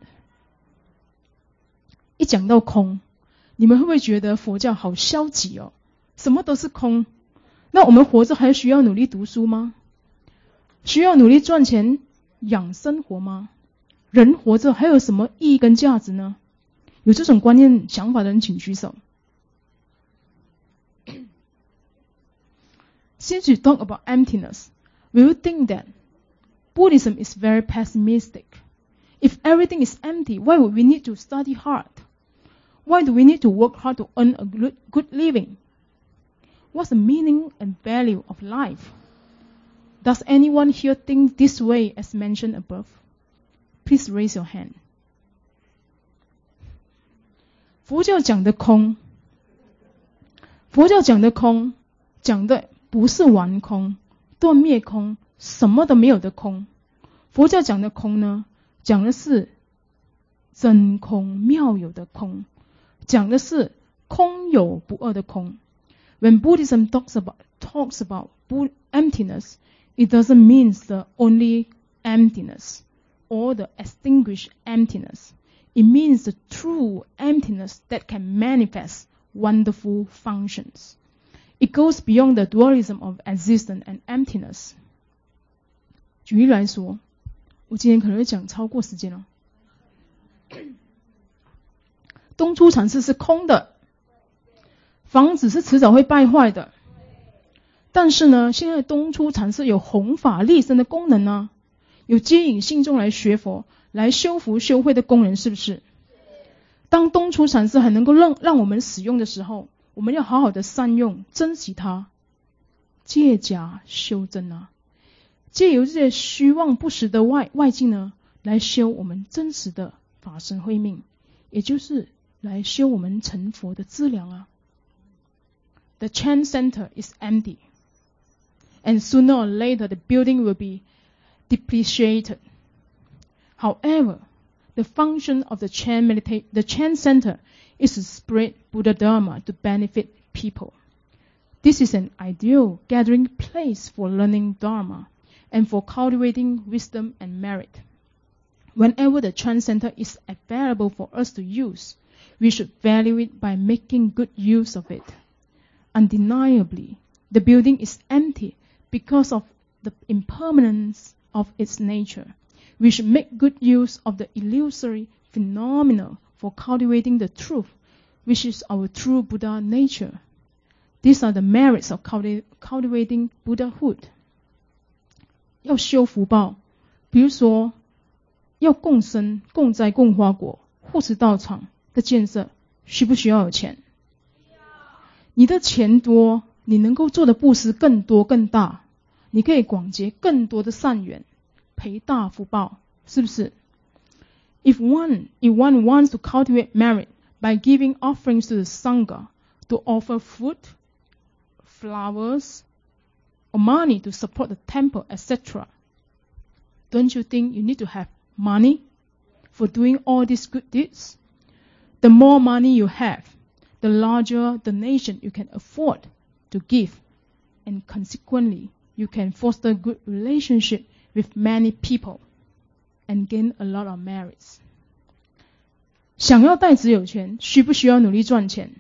一讲到空，你们会不会觉得佛教好消极哦？什么都是空。那我们活着还需要努力读书吗？需要努力赚钱养生活吗？人活着还有什么意义跟价值呢？有这种观念想法的人请举手。Since you talk about emptiness, we will think that Buddhism is very pessimistic. If everything is empty, why would we need to study hard? Why do we need to work hard to earn a good, good living? What's the meaning and value of life? Does anyone here think this way as mentioned above? Please raise your hand. 佛教讲的空，佛教讲的空，讲的不是完空、断灭空，什么都没有的空。佛教讲的空呢，讲的是真空妙有的空，讲的是空有不二的空。When Buddhism talks about talks about emptiness, it doesn't mean the only emptiness or the extinguished emptiness. It means the true emptiness that can manifest wonderful functions. It goes beyond the dualism of existence and emptiness. 举例来说，我今天可能会讲超过时间了。东出禅师是空的，房子是迟早会败坏的。但是呢，现在东出禅师有弘法利生的功能呢，有接引信众来学佛、来修福修慧的功能，是不是？当东出禅师还能够让让我们使用的时候，我们要好好的善用，珍惜它，借假修真啊！借由这些虚妄不实的外外境呢，来修我们真实的法身慧命，也就是来修我们成佛的资粮啊。The Chan Center is empty, and sooner or later the building will be depreciated. However, the function of the Chan medita- the Chan Center is to spread Buddha Dharma to benefit people. This is an ideal gathering place for learning Dharma and for cultivating wisdom and merit. Whenever the Chan Center is available for us to use, we should value it by making good use of it. Undeniably, the building is empty because of the impermanence of its nature. We should make good use of the illusory phenomena for cultivating the truth, which is our true Buddha nature. These are the merits of culti- cultivating Buddhahood. 要修福报，比如说要共生、共栽、共花果、护持道场的建设，需不需要有钱？你的钱多，你能够做的布施更多更大，你可以广结更多的善缘，培大福报，是不是？ If one, if one wants to cultivate merit by giving offerings to the Sangha, to offer food, flowers, or money to support the temple, et cetera, don't you think you need to have money for doing all these good deeds? The more money you have, the larger donation you can afford to give, and consequently, you can foster good relationship with many people and gain a lot of merits. 想要代子有钱，需不需要努力赚钱？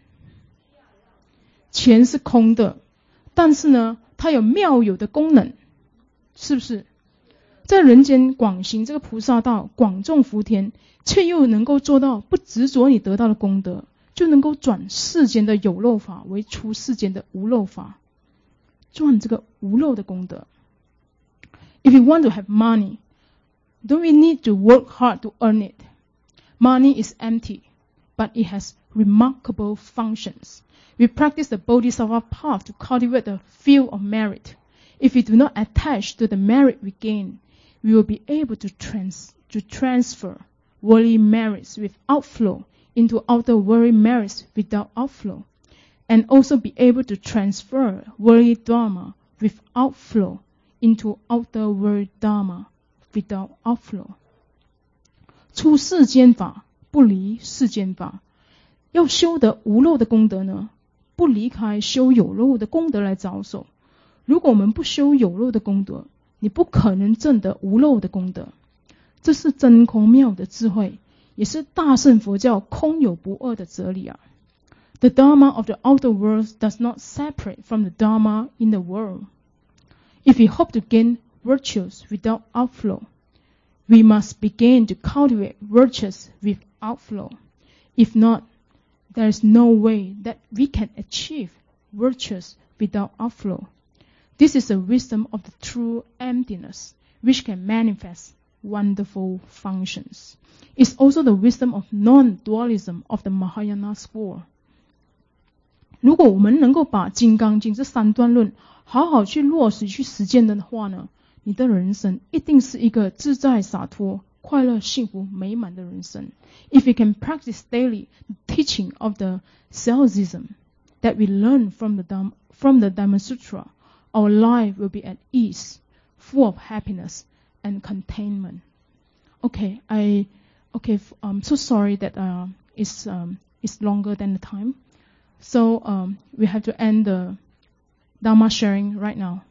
钱是空的，但是呢，它有妙有的功能，是不是？在人间广行这个菩萨道，广种福田，却又能够做到不执着你得到的功德，就能够转世间的有漏法为出世间的无漏法，赚这个无漏的功德。If you want to have money, don't we need to work hard to earn it? Money is empty, but it has remarkable functions. We practice the Bodhisattva path to cultivate the field of merit. If we do not attach to the merit we gain, we will be able to, trans- to transfer worldly merits with outflow into outer worldly merits without outflow, and also be able to transfer worldly dharma with outflow into outer world dharma without outflow. 出世间法，不离世间法。要修得无漏的功德呢，不离开修有漏的功德来着手。如果我们不修有漏的功德，你不可能证得无漏的功德。这是真空妙的智慧，也是大乘佛教空有不二的哲理啊。The Dharma of the outer world does not separate from the Dharma in the world. If we hope to gain virtues without outflow, we must begin to cultivate virtues with outflow. If not, there is no way that we can achieve virtues without outflow. This is the wisdom of the true emptiness, which can manifest wonderful functions. It's also the wisdom of non-dualism of the Mahayana school. 如果我们能够把《金刚经》这三段论好好去落实去实践的话呢，你的人生一定是一个自在洒脱、快乐、幸福、美满的人生。If we can practice daily the teaching of the Celsiusm that we learn from the Dhamma, from the Dhamma Sutra, our life will be at ease, full of happiness and containment. Okay, I okay. I'm so sorry that uh, it's um, it's longer than the time. So um, we have to end the Dhamma sharing right now.